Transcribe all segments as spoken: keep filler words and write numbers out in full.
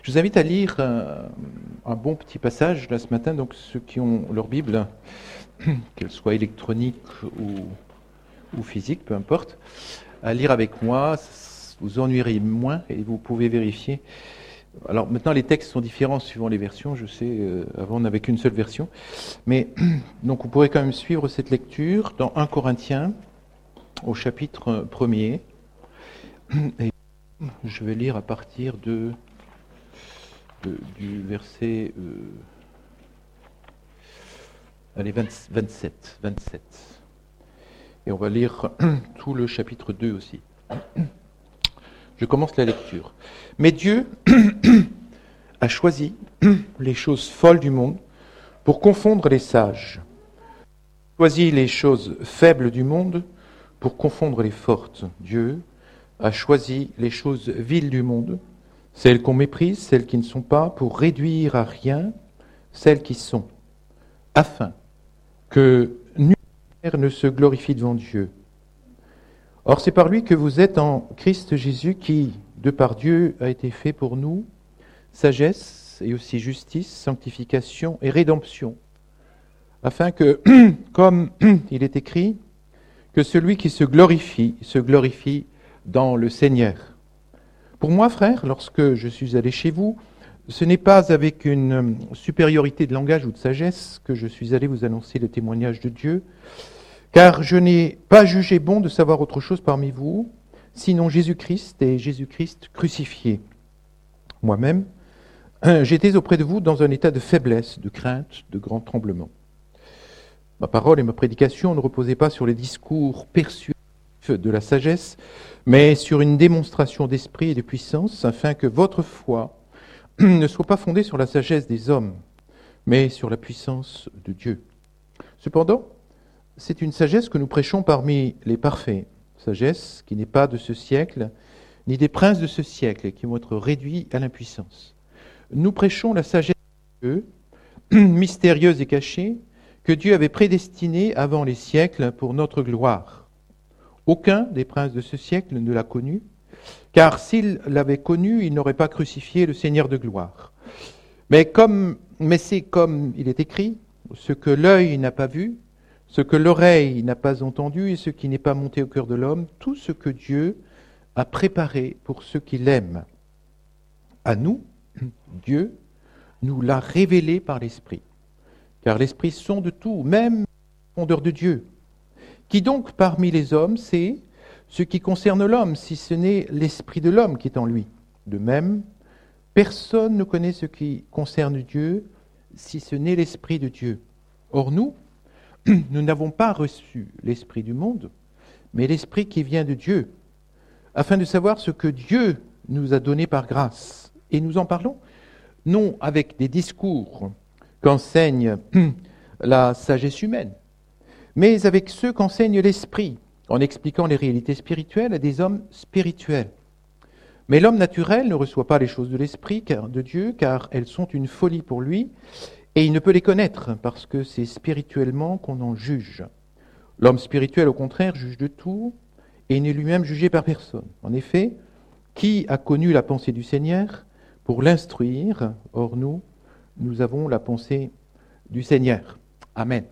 Je vous invite à lire un, un bon petit passage là ce matin, donc ceux qui ont leur Bible, qu'elle soit électronique ou, ou physique, peu importe, à lire avec moi, vous ennuierez moins et vous pouvez vérifier. Alors maintenant les textes sont différents suivant les versions, je sais, euh, avant on n'avait qu'une seule version, mais donc vous pourrez quand même suivre cette lecture dans un Corinthiens au chapitre premier, et je vais lire à partir de... De, du verset euh, allez, vingt, vingt-sept, vingt-sept. Et on va lire tout le chapitre deux aussi. Je commence la lecture. Mais Dieu a choisi les choses folles du monde pour confondre les sages. Choisi les choses faibles du monde pour confondre les fortes. Dieu a choisi les choses viles du monde, celles qu'on méprise, celles qui ne sont pas, pour réduire à rien celles qui sont, afin que nul ne se glorifie devant Dieu. Or c'est par lui que vous êtes en Christ Jésus qui, de par Dieu, a été fait pour nous sagesse et aussi justice, sanctification et rédemption, afin que, comme il est écrit, que celui qui se glorifie, se glorifie dans le Seigneur. Pour moi, frère, lorsque je suis allé chez vous, ce n'est pas avec une supériorité de langage ou de sagesse que je suis allé vous annoncer le témoignage de Dieu, car je n'ai pas jugé bon de savoir autre chose parmi vous, sinon Jésus-Christ et Jésus-Christ crucifié. Moi-même, j'étais auprès de vous dans un état de faiblesse, de crainte, de grand tremblement. Ma parole et ma prédication ne reposaient pas sur les discours persuasifs de la sagesse, mais sur une démonstration d'esprit et de puissance, afin que votre foi ne soit pas fondée sur la sagesse des hommes, mais sur la puissance de Dieu. Cependant, c'est une sagesse que nous prêchons parmi les parfaits, sagesse qui n'est pas de ce siècle, ni des princes de ce siècle, et qui vont être réduits à l'impuissance. Nous prêchons la sagesse de Dieu, mystérieuse et cachée, que Dieu avait prédestinée avant les siècles pour notre gloire. Aucun des princes de ce siècle ne l'a connu, car s'il l'avait connu, il n'aurait pas crucifié le Seigneur de gloire. Mais, comme, mais c'est comme il est écrit, ce que l'œil n'a pas vu, ce que l'oreille n'a pas entendu et ce qui n'est pas monté au cœur de l'homme, tout ce que Dieu a préparé pour ceux qui l'aiment. À nous, Dieu nous l'a révélé par l'Esprit, car l'Esprit sonde tout, même la profondeur de Dieu. Qui donc parmi les hommes sait ce qui concerne l'homme, si ce n'est l'esprit de l'homme qui est en lui? De même, personne ne connaît ce qui concerne Dieu, si ce n'est l'esprit de Dieu. Or nous, nous n'avons pas reçu l'esprit du monde, mais l'esprit qui vient de Dieu, afin de savoir ce que Dieu nous a donné par grâce. Et nous en parlons, non avec des discours qu'enseigne la sagesse humaine, mais avec ceux qu'enseigne l'Esprit, en expliquant les réalités spirituelles à des hommes spirituels. Mais l'homme naturel ne reçoit pas les choses de l'Esprit de Dieu, car elles sont une folie pour lui, et il ne peut les connaître, parce que c'est spirituellement qu'on en juge. L'homme spirituel, au contraire, juge de tout, et n'est lui-même jugé par personne. En effet, qui a connu la pensée du Seigneur pour l'instruire? Or nous, nous avons la pensée du Seigneur. Amen.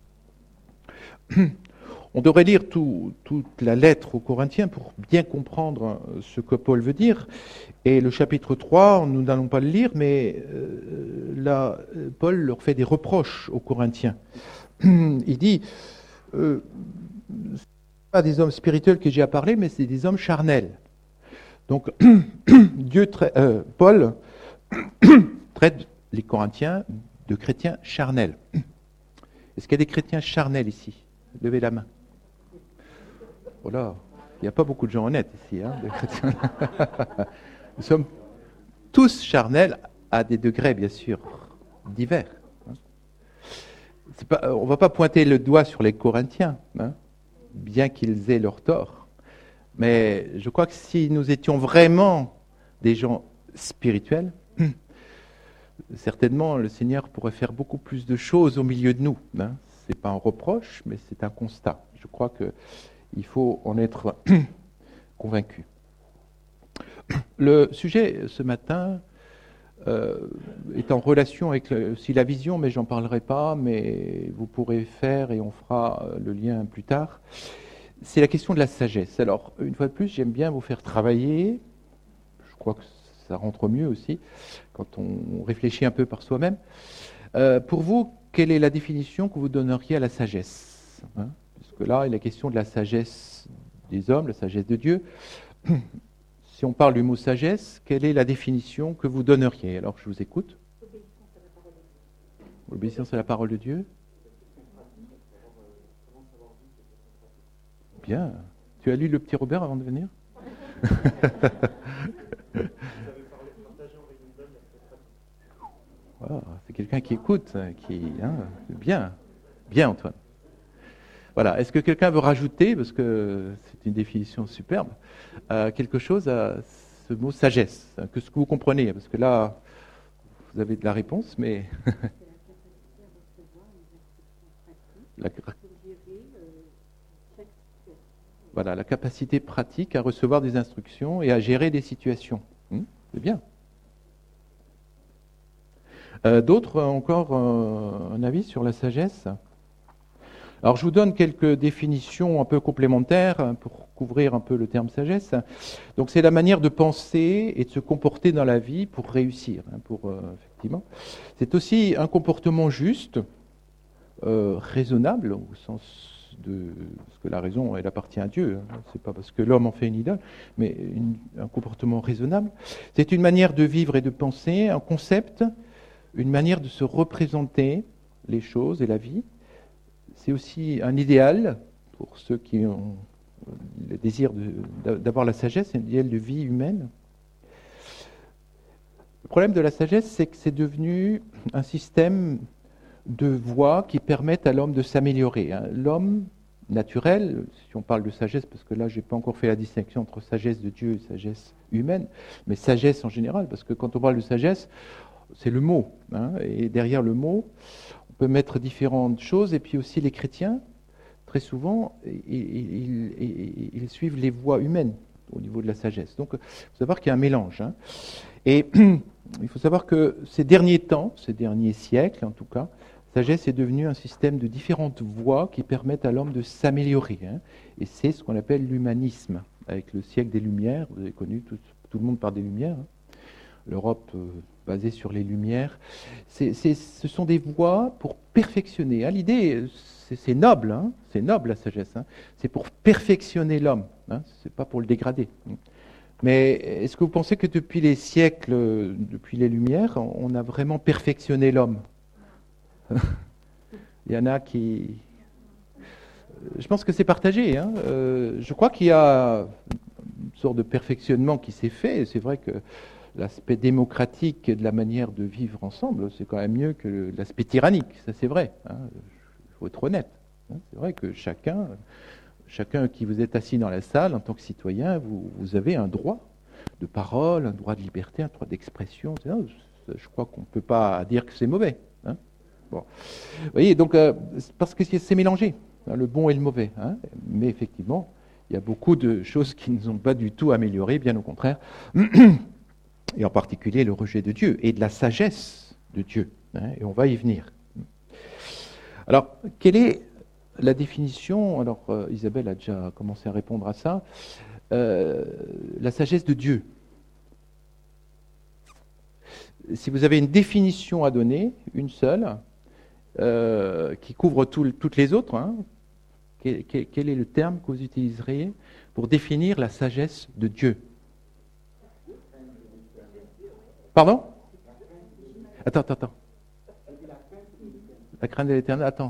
On devrait lire tout, toute la lettre aux Corinthiens pour bien comprendre ce que Paul veut dire. Et le chapitre trois, nous n'allons pas le lire, mais euh, là, Paul leur fait des reproches aux Corinthiens. Il dit, euh, ce n'est pas des hommes spirituels que j'ai à parler, mais c'est des hommes charnels. Donc, Dieu tra- euh, Paul traite les Corinthiens de chrétiens charnels. Est-ce qu'il y a des chrétiens charnels ici? Levez la main. Voilà, il n'y a pas beaucoup de gens honnêtes ici. Hein, de chrétiens. Nous sommes tous charnels à des degrés, bien sûr, divers. C'est pas, on ne va pas pointer le doigt sur les Corinthiens, hein, bien qu'ils aient leur tort. Mais je crois que si nous étions vraiment des gens spirituels, certainement le Seigneur pourrait faire beaucoup plus de choses au milieu de nous. Hein. Ce n'est pas un reproche, mais c'est un constat. Je crois qu'il faut en être convaincu. Le sujet ce matin euh, est en relation avec le, aussi la vision, mais j'en parlerai pas, mais vous pourrez faire et on fera le lien plus tard. C'est la question de la sagesse. Alors, une fois de plus, j'aime bien vous faire travailler. Je crois que ça rentre mieux aussi quand on réfléchit un peu par soi-même. Euh, pour vous, quelle est la définition que vous donneriez à la sagesse, hein? Puisque là, il est la question de la sagesse des hommes, la sagesse de Dieu. Si on parle du mot sagesse, quelle est la définition que vous donneriez? Alors, je vous écoute. Obéissance à la parole de Dieu. Bien. Tu as lu le petit Robert avant de venir? Wow, c'est quelqu'un qui écoute, qui, hein, bien, bien Antoine. Voilà. Est-ce que quelqu'un veut rajouter, parce que c'est une définition superbe, euh, quelque chose à ce mot sagesse, hein, que ce que vous comprenez, parce que là, vous avez de la réponse, mais la, voilà, la capacité pratique à recevoir des instructions et à gérer des situations. Hum, c'est bien. Euh, d'autres ont encore euh, un avis sur la sagesse? Alors je vous donne quelques définitions un peu complémentaires pour couvrir un peu le terme sagesse. Donc c'est la manière de penser et de se comporter dans la vie pour réussir. Hein, pour, euh, effectivement. C'est aussi un comportement juste, euh, raisonnable au sens de parce que la raison elle appartient à Dieu. Hein, c'est pas parce que l'homme en fait une idole, mais une, un comportement raisonnable. C'est une manière de vivre et de penser, un concept. Une manière de se représenter les choses et la vie. C'est aussi un idéal pour ceux qui ont le désir de, d'avoir la sagesse, un idéal de vie humaine. Le problème de la sagesse, c'est que c'est devenu un système de voies qui permettent à l'homme de s'améliorer. L'homme naturel, si on parle de sagesse, parce que là, je n'ai pas encore fait la distinction entre sagesse de Dieu et sagesse humaine, mais sagesse en général, parce que quand on parle de sagesse, c'est le mot, hein, et derrière le mot, on peut mettre différentes choses, et puis aussi les chrétiens, très souvent, ils, ils, ils, ils suivent les voies humaines au niveau de la sagesse. Donc, il faut savoir qu'il y a un mélange. Hein. Et il faut savoir que ces derniers temps, ces derniers siècles en tout cas, la sagesse est devenue un système de différentes voies qui permettent à l'homme de s'améliorer. Hein. Et c'est ce qu'on appelle l'humanisme, avec le siècle des Lumières. Vous avez connu, tout, tout le monde parle des Lumières. Hein. L'Europe euh, basée sur les Lumières. C'est, c'est, ce sont des voies pour perfectionner. Hein. L'idée, c'est, c'est noble, hein. C'est noble la sagesse. Hein. C'est pour perfectionner l'homme, hein. C'est pas pour le dégrader. Mais est-ce que vous pensez que depuis les siècles, depuis les Lumières, on a vraiment perfectionné l'homme? Il y en a qui... Je pense que c'est partagé. Hein. Euh, je crois qu'il y a une sorte de perfectionnement qui s'est fait. C'est vrai que l'aspect démocratique de la manière de vivre ensemble, c'est quand même mieux que l'aspect tyrannique, ça c'est vrai. Hein. Il faut être honnête. Hein. C'est vrai que chacun, chacun qui vous êtes assis dans la salle, en tant que citoyen, vous, vous avez un droit de parole, un droit de liberté, un droit d'expression. Je crois qu'on ne peut pas dire que c'est mauvais. Hein. Bon. Vous voyez, donc, euh, parce que c'est mélangé, hein, le bon et le mauvais. Hein. Mais effectivement, il y a beaucoup de choses qui ne sont pas du tout améliorées, bien au contraire. Et en particulier le rejet de Dieu et de la sagesse de Dieu. Hein, et on va y venir. Alors, quelle est la définition? Alors, euh, Isabelle a déjà commencé à répondre à ça. Euh, la sagesse de Dieu. Si vous avez une définition à donner, une seule, euh, qui couvre tout, toutes les autres, hein, quel, quel, quel est le terme que vous utiliseriez pour définir la sagesse de Dieu? Pardon? Attends, attends, attends. La crainte de l'Éternel, attends.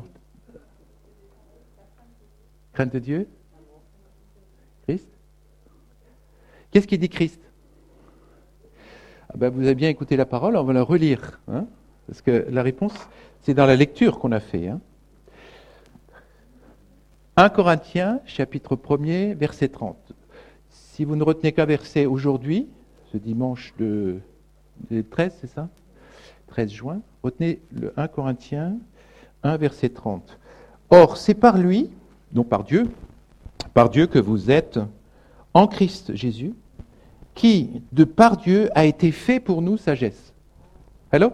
Crainte de Dieu? Christ? Qu'est-ce qu'il dit Christ? Ah ben, vous avez bien écouté la parole, on va la relire. Hein, parce que la réponse, c'est dans la lecture qu'on a fait. Hein. un Corinthiens, chapitre premier, verset trente. Si vous ne retenez qu'un verset aujourd'hui, ce dimanche de... treize, c'est ça? treize juin. Retenez le un Corinthiens un, verset trente. Or, c'est par lui, donc par Dieu, par Dieu que vous êtes en Christ Jésus, qui, de par Dieu, a été fait pour nous sagesse. Hello?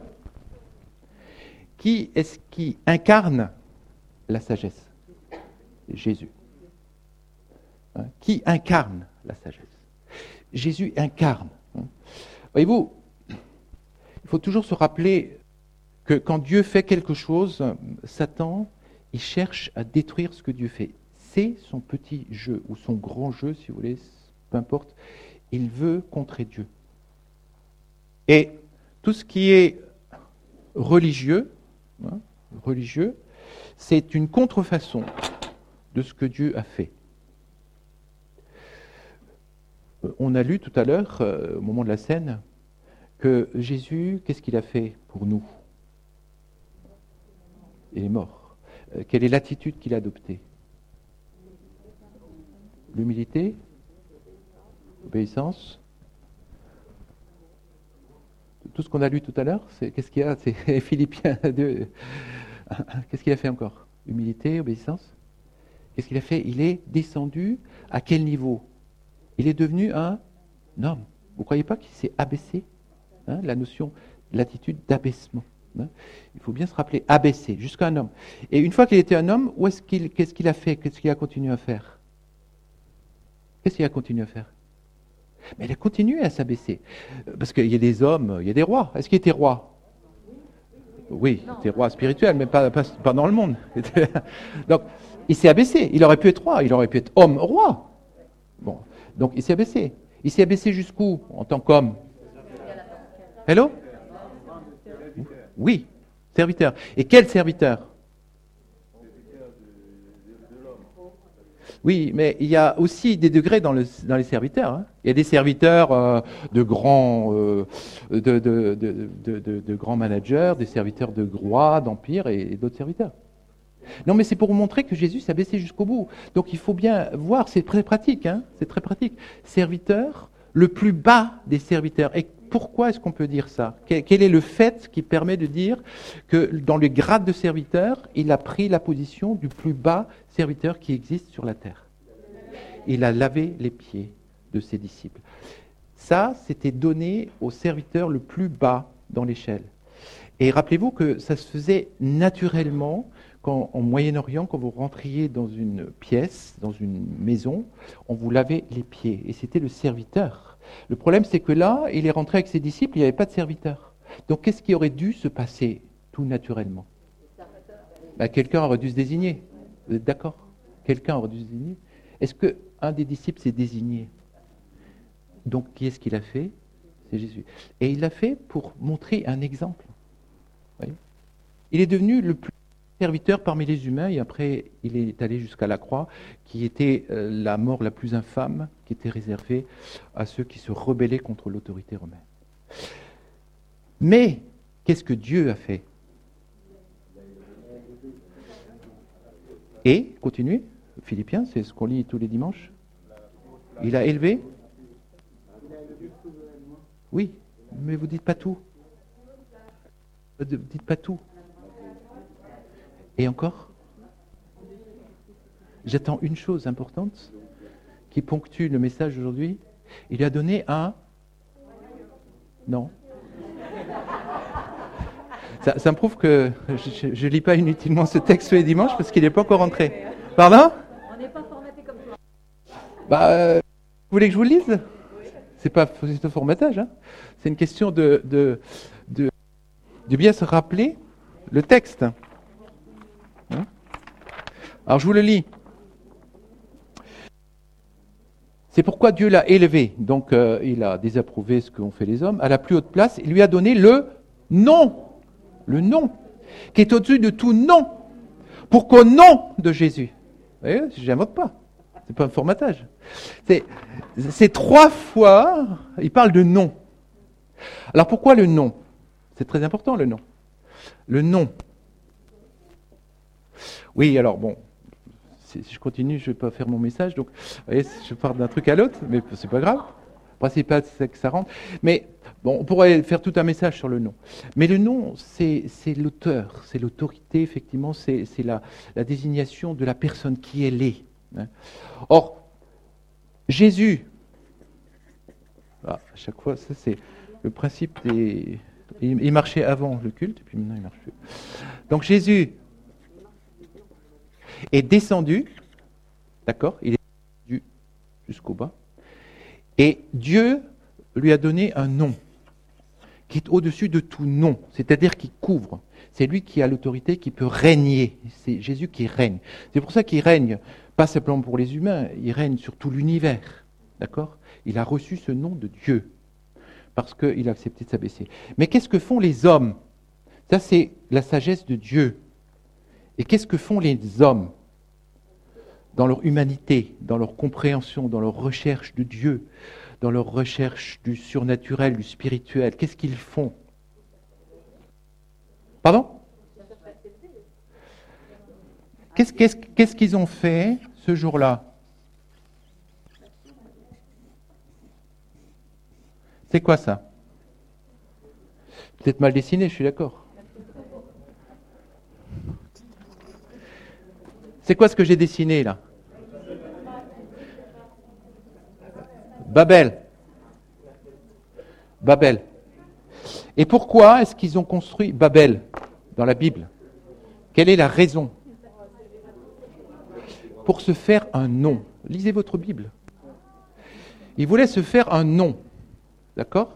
Qui est-ce qui incarne la sagesse? Jésus. Hein? Qui incarne la sagesse? Jésus incarne. Hein? Voyez-vous, il faut toujours se rappeler que quand Dieu fait quelque chose, Satan, il cherche à détruire ce que Dieu fait. C'est son petit jeu, ou son grand jeu, si vous voulez, peu importe. Il veut contrer Dieu. Et tout ce qui est religieux, hein, religieux, c'est une contrefaçon de ce que Dieu a fait. On a lu tout à l'heure, euh, au moment de la scène, que Jésus, qu'est-ce qu'il a fait pour nous? Il est mort. Euh, quelle est l'attitude qu'il a adoptée? L'humilité, l'obéissance. Tout ce qu'on a lu tout à l'heure, c'est, qu'est-ce qu'il y a? C'est Philippiens deux. Qu'est-ce qu'il a fait encore? Humilité, obéissance. Qu'est-ce qu'il a fait? Il est descendu à quel niveau? Il est devenu un homme. Vous ne croyez pas qu'il s'est abaissé? Hein, la notion, l'attitude d'abaissement. Hein, il faut bien se rappeler, abaissé, jusqu'à un homme. Et une fois qu'il était un homme, où est-ce qu'il, qu'est-ce qu'il a fait? Qu'est-ce qu'il a continué à faire? Qu'est-ce qu'il a continué à faire? Mais il a continué à s'abaisser. Parce qu'il y a des hommes, il y a des rois. Est-ce qu'il était roi? Oui, il était roi spirituel, mais pas, pas, pas dans le monde. Donc, il s'est abaissé. Il aurait pu être roi, il aurait pu être homme roi. Bon, donc il s'est abaissé. Il s'est abaissé jusqu'où en tant qu'homme? Hello? Oui, serviteur. Et quel serviteur? Oui, mais il y a aussi des degrés dans, le, dans les serviteurs. Hein. Il y a des serviteurs euh, de, grands, euh, de, de, de, de, de, de grands managers, des serviteurs de rois, d'empires et, et d'autres serviteurs. Non, mais c'est pour vous montrer que Jésus s'est abaissé jusqu'au bout. Donc il faut bien voir, c'est très pratique, hein, c'est très pratique. Serviteur, le plus bas des serviteurs. Et pourquoi est-ce qu'on peut dire ça? Quel est le fait qui permet de dire que dans le grade de serviteur, il a pris la position du plus bas serviteur qui existe sur la terre? Il a lavé les pieds de ses disciples. Ça, c'était donné au serviteur le plus bas dans l'échelle. Et rappelez-vous que ça se faisait naturellement quand, en Moyen-Orient, quand vous rentriez dans une pièce, dans une maison, on vous lavait les pieds. Et c'était le serviteur. Le problème, c'est que là, il est rentré avec ses disciples, il n'y avait pas de serviteur. Donc, qu'est-ce qui aurait dû se passer tout naturellement? Ben, quelqu'un aurait dû se désigner. Vous êtes d'accord? Quelqu'un aurait dû se désigner. Est-ce qu'un des disciples s'est désigné? Donc, qui est-ce qu'il a fait? C'est Jésus. Et il l'a fait pour montrer un exemple. Vous voyez? Il est devenu le plus serviteur parmi les humains, et après il est allé jusqu'à la croix, qui était euh, la mort la plus infâme, qui était réservée à ceux qui se rebellaient contre l'autorité romaine. Mais qu'est-ce que Dieu a fait? Et, continuez, Philippiens, c'est ce qu'on lit tous les dimanches. Il a élevé? Oui, mais vous dites pas tout. Vous dites pas tout. Et encore? J'attends une chose importante qui ponctue le message aujourd'hui. Il lui a donné un... Non. Ça, ça me prouve que je ne lis pas inutilement ce texte tous les dimanches parce qu'il n'est pas encore rentré. Pardon? On n'est pas formaté comme toi. Bah, euh, vous voulez que je vous le lise? C'est pas c'est un formatage. Hein. C'est une question de, de, de, de bien se rappeler le texte. Hein? Alors je vous le lis. C'est pourquoi Dieu l'a élevé, donc euh, il a désapprouvé ce qu'ont fait les hommes, à la plus haute place, il lui a donné le nom, le nom, qui est au-dessus de tout nom, pour qu'au nom de Jésus, vous voyez, j'invente pas, c'est pas un formatage, c'est, c'est trois fois, il parle de nom. Alors pourquoi le nom? C'est très important le nom. Le nom. Oui, alors bon, si je continue, je ne vais pas faire mon message, donc vous voyez, je pars d'un truc à l'autre, mais c'est pas grave. Le principal, c'est que ça rentre. Mais bon, on pourrait faire tout un message sur le nom. Mais le nom, c'est, c'est l'auteur, c'est l'autorité, effectivement, c'est, c'est la, la désignation de la personne qui elle est. Hein. Or, Jésus, ah, à chaque fois, ça c'est le principe des, Il, il marchait avant le culte, et puis maintenant il marche plus. Donc Jésus est descendu, d'accord, il est descendu jusqu'au bas, et Dieu lui a donné un nom qui est au-dessus de tout nom, c'est-à-dire qui couvre. C'est lui qui a l'autorité, qui peut régner. C'est Jésus qui règne. C'est pour ça qu'il règne, pas simplement pour les humains, il règne sur tout l'univers, d'accord ? Il a reçu ce nom de Dieu, parce qu'il a accepté de s'abaisser. Mais qu'est-ce que font les hommes ? Ça, c'est la sagesse de Dieu. Et qu'est-ce que font les hommes dans leur humanité, dans leur compréhension, dans leur recherche de Dieu, dans leur recherche du surnaturel, du spirituel? Qu'est-ce qu'ils font? Pardon? Qu'est-ce, qu'est-ce, qu'est-ce qu'ils ont fait ce jour-là? C'est quoi ça? Peut-être mal dessiné, je suis d'accord. C'est quoi ce que j'ai dessiné là? Babel. Babel. Et pourquoi est-ce qu'ils ont construit Babel dans la Bible? Quelle est la raison? Pour se faire un nom. Lisez votre Bible. Ils voulaient se faire un nom. D'accord?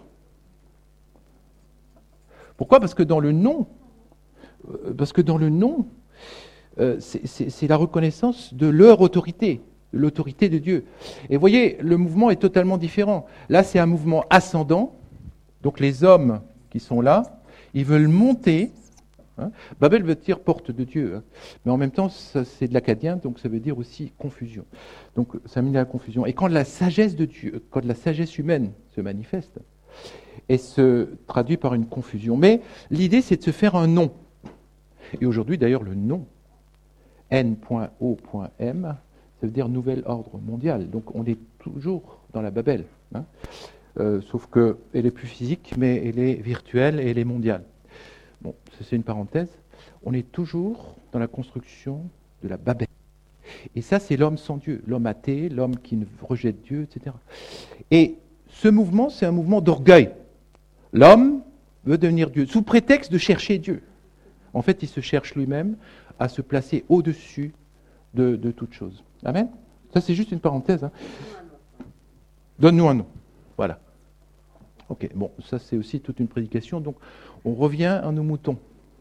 Pourquoi? Parce que dans le nom, parce que dans le nom, euh, c'est, c'est, c'est la reconnaissance de leur autorité, de l'autorité de Dieu. Et vous voyez, le mouvement est totalement différent. Là, c'est un mouvement ascendant. Donc les hommes qui sont là, ils veulent monter. Hein. Babel veut dire porte de Dieu, hein. Mais en même temps, ça, c'est de l'acadien, donc ça veut dire aussi confusion. Donc ça mène à la confusion. Et quand la sagesse de Dieu, quand la sagesse humaine se manifeste, elle se traduit par une confusion. Mais l'idée, c'est de se faire un nom. Et aujourd'hui, d'ailleurs, le nom N O M, ça veut dire nouvel ordre mondial. Donc on est toujours dans la Babel. Hein. Euh, sauf qu'elle est plus physique, mais elle est virtuelle et elle est mondiale. Bon, ça c'est une parenthèse. On est toujours dans la construction de la Babel. Et ça, c'est l'homme sans Dieu, l'homme athée, l'homme qui rejette Dieu, et cetera. Et ce mouvement, c'est un mouvement d'orgueil. L'homme veut devenir Dieu, sous prétexte de chercher Dieu. En fait, il se cherche lui-même à se placer au-dessus de, de toute chose. Amen. Ça, c'est juste une parenthèse. Hein. Donne-nous un nom. Voilà. Ok, bon, ça c'est aussi toute une prédication. Donc, on revient à nos moutons.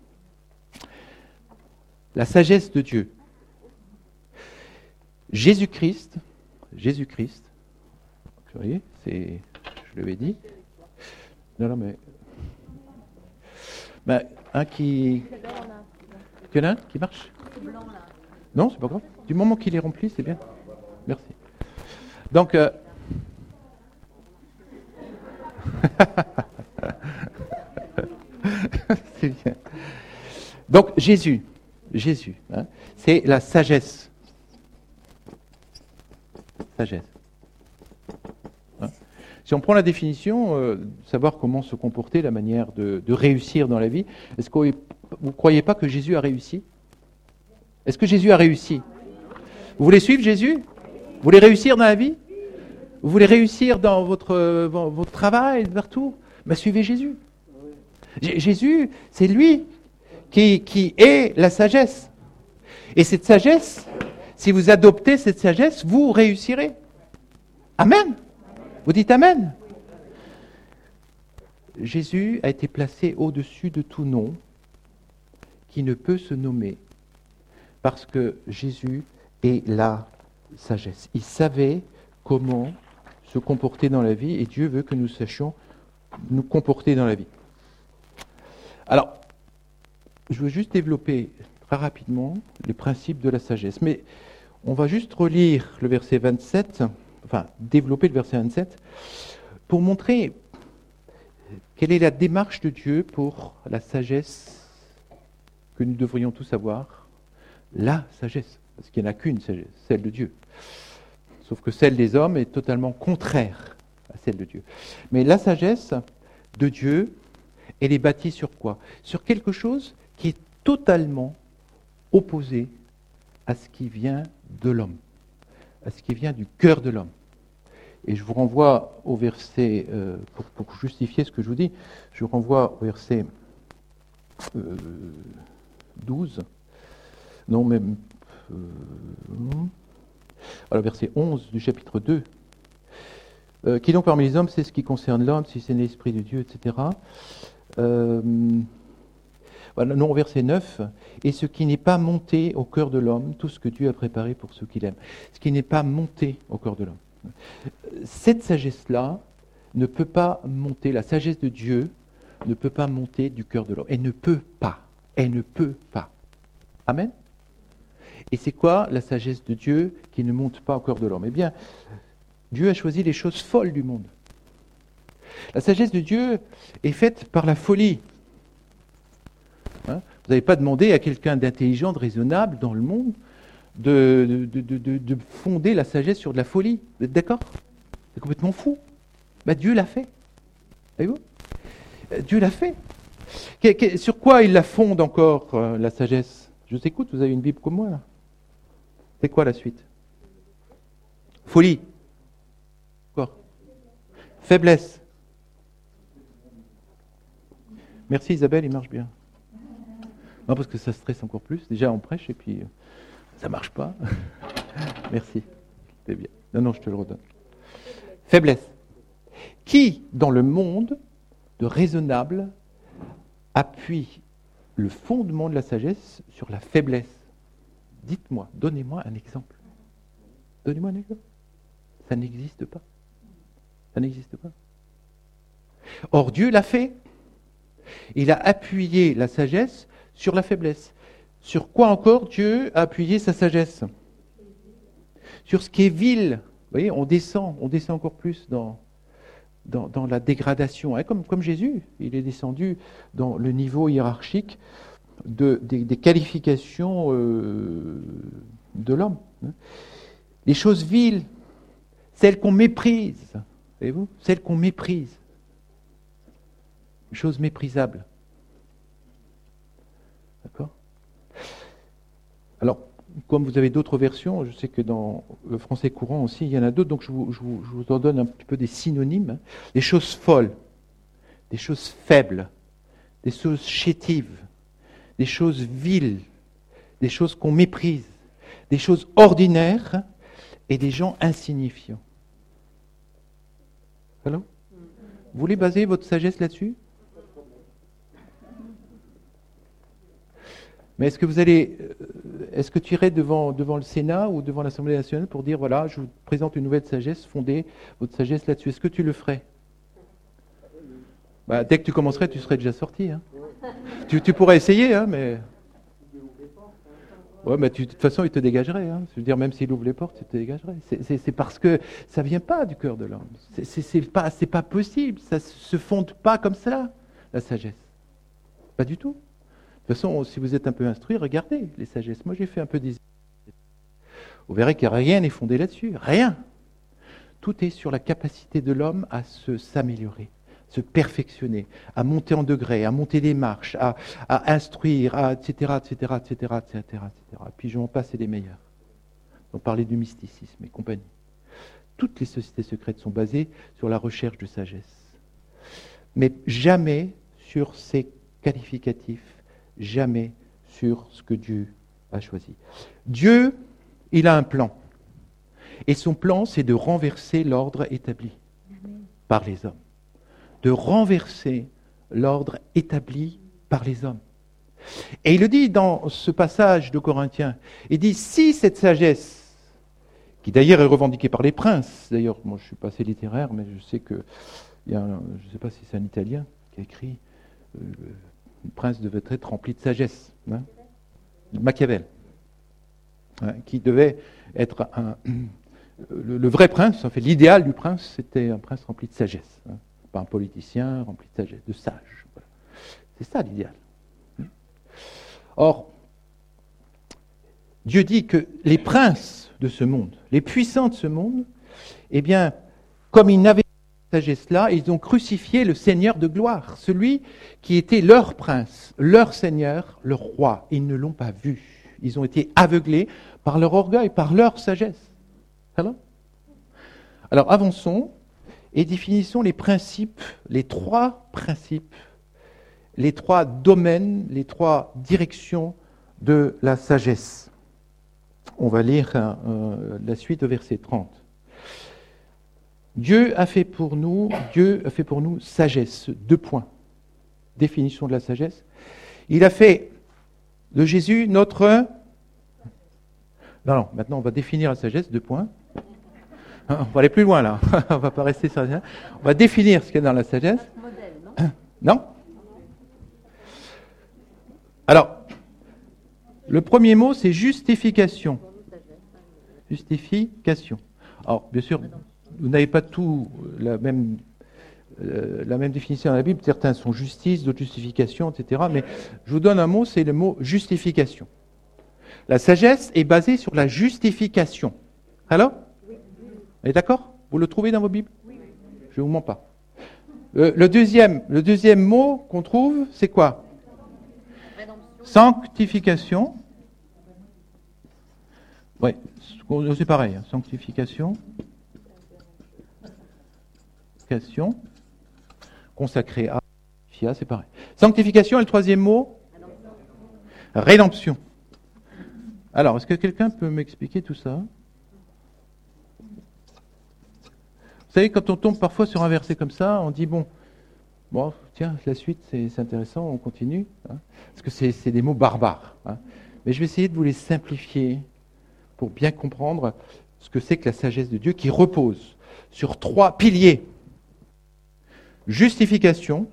La sagesse de Dieu. Jésus-Christ, Jésus-Christ, vous voyez, c'est, je l'avais dit. Non, non, mais... Ben, un qui... Il y en a un qui marche? Non, c'est pas grave. Du moment qu'il est rempli, c'est bien. Merci. Donc... Euh... c'est bien. Donc, Jésus, Jésus, hein, c'est la sagesse. Sagesse. Hein. Si on prend la définition, euh, savoir comment se comporter, la manière de, de réussir dans la vie, est-ce que vous ne croyez pas que Jésus a réussi? Est-ce que Jésus a réussi? Vous voulez suivre Jésus? Vous voulez réussir dans la vie? Vous voulez réussir dans votre, euh, votre travail, partout? Ben, suivez Jésus. J- Jésus, c'est lui qui, qui est la sagesse. Et cette sagesse, si vous adoptez cette sagesse, vous réussirez. Amen. Vous dites Amen. Jésus a été placé au-dessus de tout nom qui ne peut se nommer, parce que Jésus est la sagesse. Il savait comment se comporter dans la vie, et Dieu veut que nous sachions nous comporter dans la vie. Alors, je veux juste développer très rapidement les principes de la sagesse, mais on va juste relire le verset vingt-sept, enfin développer le verset vingt-sept, pour montrer quelle est la démarche de Dieu pour la sagesse que nous devrions tous avoir, la sagesse, parce qu'il n'y en a qu'une sagesse, celle de Dieu. Sauf que celle des hommes est totalement contraire à celle de Dieu. Mais la sagesse de Dieu, elle est bâtie sur quoi? Sur quelque chose qui est totalement opposé à ce qui vient de l'homme, à ce qui vient du cœur de l'homme. Et je vous renvoie au verset, euh, pour, pour justifier ce que je vous dis, je vous renvoie au verset euh, douze, non même, euh, alors verset onze du chapitre deux. Euh, qui donc parmi les hommes, c'est ce qui concerne l'homme, si c'est l'Esprit de Dieu, et cetera. Euh, voilà, non, verset neuf. Et ce qui n'est pas monté au cœur de l'homme, tout ce que Dieu a préparé pour ceux qu'il aime. Ce qui n'est pas monté au cœur de l'homme. Cette sagesse-là ne peut pas monter, la sagesse de Dieu ne peut pas monter du cœur de l'homme. Elle ne peut pas. Elle ne peut pas. Amen. Et c'est quoi la sagesse de Dieu qui ne monte pas au cœur de l'homme? Eh bien, Dieu a choisi les choses folles du monde. La sagesse de Dieu est faite par la folie. Hein? Vous n'avez pas demandé à quelqu'un d'intelligent, de raisonnable dans le monde de, de, de, de, de fonder la sagesse sur de la folie. Vous êtes d'accord? C'est complètement fou. Bah, Dieu l'a fait. Voyez-vous? Dieu l'a fait. Que, que, sur quoi il la fonde encore, euh, la sagesse? Je vous écoute, vous avez une Bible comme moi là. C'est quoi la suite? Folie. Quoi? Faiblesse. Merci Isabelle, il marche bien. Non, parce que ça stresse encore plus. Déjà on prêche et puis euh, ça marche pas. Merci. C'est bien. Non, non, je te le redonne. Faiblesse. Qui, dans le monde de raisonnable, appuie le fondement de la sagesse sur la faiblesse? Dites-moi, donnez-moi un exemple. Donnez-moi un exemple. Ça n'existe pas. Ça n'existe pas. Or, Dieu l'a fait. Il a appuyé la sagesse sur la faiblesse. Sur quoi encore Dieu a appuyé sa sagesse? Sur ce qui est vil. Vous voyez, on descend, on descend encore plus dans, dans, dans la dégradation. Hein, comme, comme Jésus, il est descendu dans le niveau hiérarchique de, des, des qualifications euh, de l'homme. Hein. Les choses viles, celles qu'on méprise, voyez-vous, celles qu'on méprise. Les choses méprisables. D'accord? Alors, comme vous avez d'autres versions, je sais que dans le français courant aussi, il y en a d'autres, donc je vous, je vous, je vous en donne un petit peu des synonymes. Hein. Des choses folles, des choses faibles, des choses chétives, des choses viles, des choses qu'on méprise, des choses ordinaires et des gens insignifiants. Alors, vous voulez baser votre sagesse là-dessus? Mais est-ce que vous allez, est-ce que tu irais devant, devant le Sénat ou devant l'Assemblée nationale pour dire, voilà, je vous présente une nouvelle sagesse, fondez votre sagesse là-dessus? Est-ce que tu le ferais? Bah, dès que tu commencerais, tu serais déjà sorti. Hein. Tu, tu pourrais essayer, hein, mais... Ouais, mais tu, de toute façon, il te dégagerait. Hein. Je veux dire, même s'il ouvre les portes, il te dégagerait. C'est, c'est, c'est parce que ça ne vient pas du cœur de l'homme. C'est, c'est, c'est, pas, c'est pas possible. Ça ne se fonde pas comme cela, la sagesse. Pas du tout. De toute façon, si vous êtes un peu instruit, regardez les sagesses. Moi, j'ai fait un peu des... Vous verrez que rien n'est fondé là-dessus. Rien. Tout est sur la capacité de l'homme à se, s'améliorer, se perfectionner, à monter en degrés, à monter des marches, à, à instruire, à, et cetera, et cetera, et cetera, et cetera, et cetera. Puis je m'en passe, c'est les meilleurs. On parlait du mysticisme et compagnie. Toutes les sociétés secrètes sont basées sur la recherche de sagesse. Mais jamais sur ces qualificatifs, jamais sur ce que Dieu a choisi. Dieu, il a un plan. Et son plan, c'est de renverser l'ordre établi par les hommes. De renverser l'ordre établi par les hommes. Et il le dit dans ce passage de Corinthiens. Il dit, si cette sagesse, qui d'ailleurs est revendiquée par les princes, d'ailleurs, moi je ne suis pas assez littéraire, mais je sais que, il y a un, je ne sais pas si c'est un Italien qui a écrit, euh, le prince devait être rempli de sagesse. Hein, Machiavel. Hein, qui devait être un... Le, le vrai prince, en fait, l'idéal du prince, c'était un prince rempli de sagesse. Hein, pas un politicien rempli de sagesse, de sage. Voilà. C'est ça l'idéal. Or, Dieu dit que les princes de ce monde, les puissants de ce monde, eh bien, comme ils n'avaient pas cette sagesse-là, ils ont crucifié le Seigneur de gloire, celui qui était leur prince, leur Seigneur, leur roi. Ils ne l'ont pas vu. Ils ont été aveuglés par leur orgueil, par leur sagesse. Alors, Alors avançons et définissons les principes, les trois principes, les trois domaines, les trois directions de la sagesse. On va lire euh, la suite au verset trente. Dieu a fait pour nous, Dieu a fait pour nous sagesse. Deux points. Définition de la sagesse. Il a fait de Jésus notre... Non, non, maintenant on va définir la sagesse, deux points. On va aller plus loin là, on ne va pas rester sur ça. On va définir ce qu'il y a dans la sagesse. Modèle, non ? Non ? Alors, le premier mot c'est justification. Justification. Alors, bien sûr, vous n'avez pas tout la même, euh, la même définition dans la Bible. Certains sont justice, d'autres justification, et cetera. Mais je vous donne un mot, c'est le mot justification. La sagesse est basée sur la justification. Alors ? Vous êtes d'accord ? Vous le trouvez dans vos Bibles ? Je ne vous mens pas. Euh, le, deuxième, le deuxième mot qu'on trouve, c'est quoi ? Sanctification. Oui, c'est pareil. Hein. Sanctification. Consacré à. C'est pareil. Sanctification, et le troisième mot ? Rédemption. Alors, est-ce que quelqu'un peut m'expliquer tout ça ? Vous savez, quand on tombe parfois sur un verset comme ça, on dit, bon, bon tiens, la suite, c'est, c'est intéressant, on continue. Hein, parce que c'est, c'est des mots barbares. Hein. Mais je vais essayer de vous les simplifier pour bien comprendre ce que c'est que la sagesse de Dieu qui repose sur trois piliers. Justification,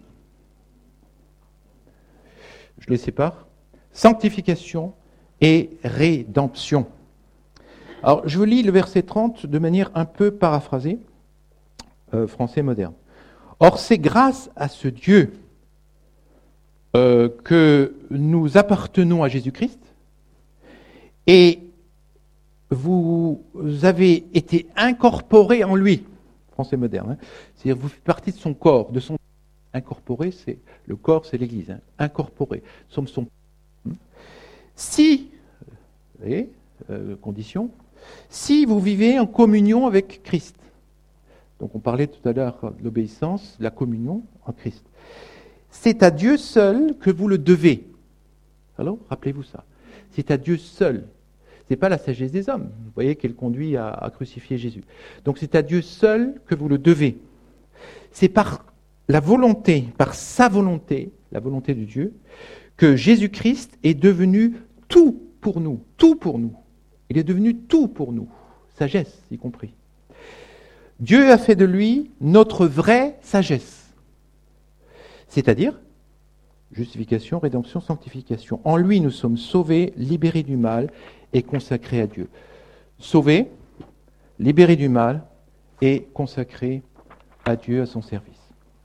je les sépare, sanctification et rédemption. Alors, je vous lis le verset trente de manière un peu paraphrasée, euh, français moderne. Or, c'est grâce à ce Dieu euh, que nous appartenons à Jésus-Christ et vous avez été incorporés en lui, français moderne. Hein. C'est-à-dire vous faites partie de son corps, de son incorporé, c'est le corps, c'est l'Église. Hein. Incorporé, nous sommes son. Si, vous voyez, euh, condition, si vous vivez en communion avec Christ. Donc on parlait tout à l'heure de l'obéissance, la communion en Christ. C'est à Dieu seul que vous le devez. Alors, rappelez-vous ça. C'est à Dieu seul. Ce n'est pas la sagesse des hommes, vous voyez, qu'elle conduit à, à crucifier Jésus. Donc c'est à Dieu seul que vous le devez. C'est par la volonté, par sa volonté, la volonté de Dieu, que Jésus-Christ est devenu tout pour nous, tout pour nous. Il est devenu tout pour nous, sagesse y compris. Dieu a fait de lui notre vraie sagesse, c'est-à-dire justification, rédemption, sanctification. En lui, nous sommes sauvés, libérés du mal et consacrés à Dieu. Sauvés, libérés du mal et consacrés à Dieu, à son service.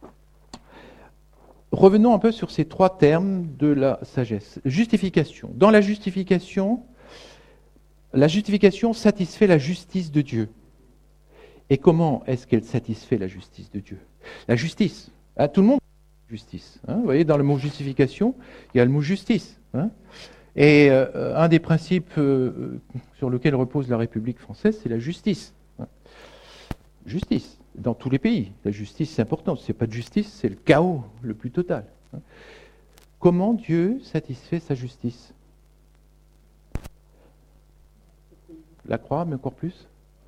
Revenons un peu sur ces trois termes de la sagesse. Justification. Dans la justification, la justification satisfait la justice de Dieu. Et comment est-ce qu'elle satisfait la justice de Dieu ? La justice. Hein, tout le monde a justice. Hein, vous voyez, dans le mot justification, il y a le mot justice. Hein. Et euh, un des principes euh, sur lesquels repose la République française, c'est la justice. Hein. Justice. Dans tous les pays, la justice c'est important. Si ce n'est pas de justice, c'est le chaos le plus total. Hein. Comment Dieu satisfait sa justice ? La croix, mais encore plus ?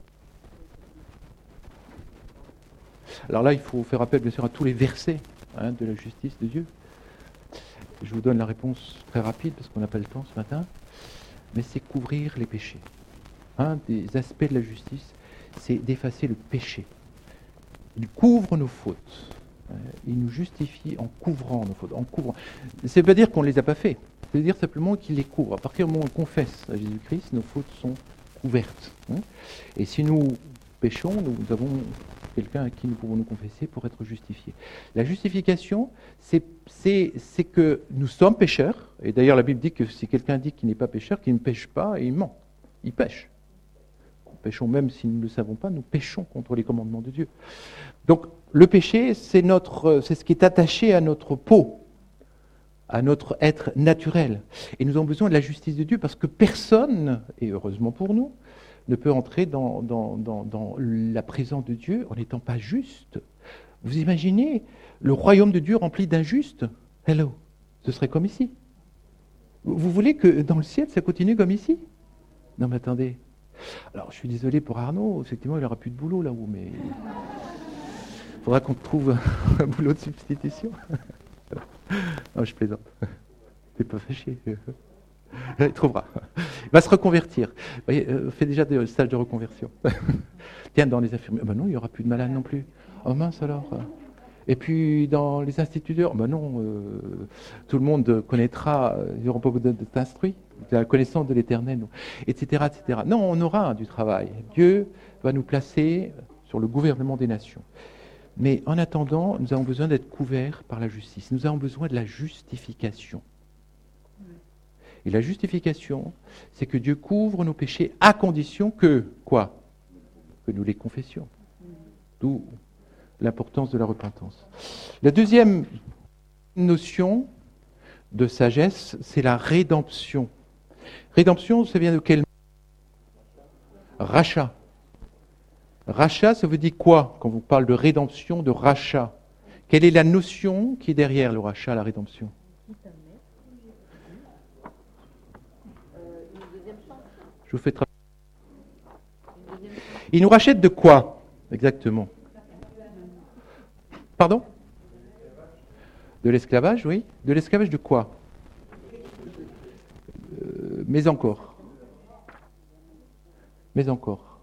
Alors là, il faut faire appel, bien sûr, à tous les versets hein, de la justice de Dieu. Je vous donne la réponse très rapide, parce qu'on n'a pas le temps ce matin. Mais c'est couvrir les péchés. Un des aspects de la justice, c'est d'effacer le péché. Il couvre nos fautes. Il nous justifie en couvrant nos fautes. En couvrant. Ça ne veut pas dire qu'on ne les a pas fait. Ça veut dire simplement qu'il les couvre. À partir du moment où on confesse à Jésus-Christ, nos fautes sont couvertes. Et si nous péchons, nous avons quelqu'un à qui nous pouvons nous confesser pour être justifiés. La justification, c'est, c'est, c'est que nous sommes pécheurs. Et d'ailleurs, la Bible dit que si quelqu'un dit qu'il n'est pas pécheur, qu'il ne pêche pas, et il ment. Il pêche. Nous péchons même si nous ne le savons pas, nous péchons contre les commandements de Dieu. Donc, le péché, c'est, notre, c'est ce qui est attaché à notre peau, à notre être naturel. Et nous avons besoin de la justice de Dieu parce que personne, et heureusement pour nous, ne peut entrer dans, dans, dans, dans la présence de Dieu en n'étant pas juste. Vous imaginez le royaume de Dieu rempli d'injustes? Hello, ce serait comme ici. Vous voulez que dans le ciel, ça continue comme ici? Non mais attendez. Alors je suis désolé pour Arnaud, effectivement il n'aura plus de boulot là-haut, mais il faudra qu'on trouve un boulot de substitution. Non, je plaisante. T'es pas fâché. Il trouvera. Il va se reconvertir. Vous voyez, euh, fait déjà des stages de reconversion. Tiens, dans les infirmiers. Ben non, il n'y aura plus de malades non plus. Oh mince alors. Et puis dans les instituteurs, ben non, euh, tout le monde connaîtra, il n'y aura pas besoin d'être instruit, la connaissance de l'éternel, et cetera, et cetera. Non, on aura du travail. Dieu va nous placer sur le gouvernement des nations. Mais en attendant, nous avons besoin d'être couverts par la justice. Nous avons besoin de la justification. Et la justification, c'est que Dieu couvre nos péchés à condition que, quoi? Que nous les confessions. D'où l'importance de la repentance. La deuxième notion de sagesse, c'est la rédemption. Rédemption, ça vient de quel mot? Rachat. Rachat, ça veut dire quoi quand vous parlez de rédemption, de rachat? Quelle est la notion qui est derrière le rachat, la rédemption? Je vous fais travailler. Il nous rachète de quoi exactement? Pardon? De l'esclavage, oui. De l'esclavage de quoi? euh, Mais encore. Mais encore.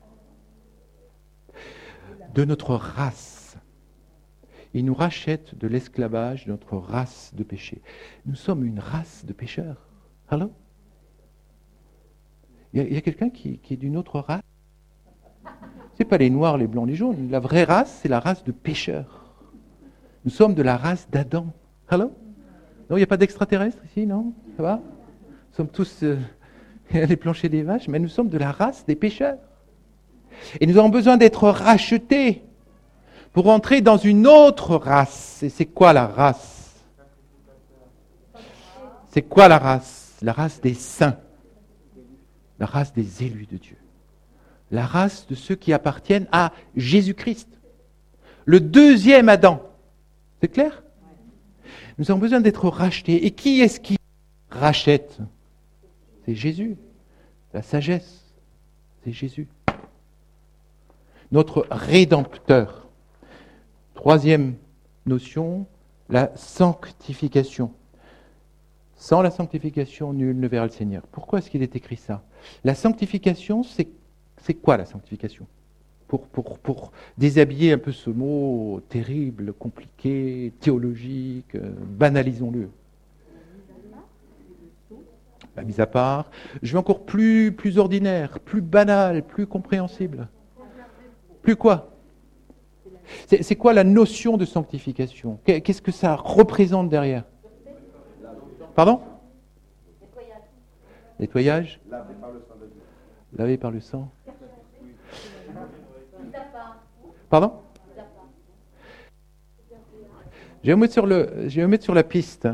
De notre race. Il nous rachète de l'esclavage de notre race de péché. Nous sommes une race de pécheurs. Allô? Il y a, il y a quelqu'un qui, qui est d'une autre race? Ce n'est pas les noirs, les blancs, les jaunes. La vraie race, c'est la race de pécheurs. Nous sommes de la race d'Adam. Allô? Non, il n'y a pas d'extraterrestres ici, non? Ça va? Nous sommes tous euh, les planchers des vaches, mais nous sommes de la race des pécheurs. Et nous avons besoin d'être rachetés pour entrer dans une autre race. Et c'est quoi la race? C'est quoi la race? La race des saints. La race des élus de Dieu. La race de ceux qui appartiennent à Jésus-Christ. Le deuxième Adam. C'est clair? Nous avons besoin d'être rachetés. Et qui est-ce qui rachète? C'est Jésus. La sagesse, c'est Jésus. Notre Rédempteur. Troisième notion, la sanctification. Sans la sanctification, nul ne verra le Seigneur. Pourquoi est-ce qu'il est écrit ça? La sanctification, c'est, c'est quoi la sanctification? Pour, pour, pour déshabiller un peu ce mot terrible, compliqué, théologique, euh, banalisons-le. La mise à part. Je vais encore plus, plus ordinaire, plus banal, plus compréhensible. Plus quoi? c'est, c'est quoi la notion de sanctification? Qu'est-ce que ça représente derrière? Pardon? Nettoyage. Nettoyage? Lavé par le sang de Dieu. Lavé par le sang. Pardon? Je vais me mettre sur, le, je vais me mettre sur la piste.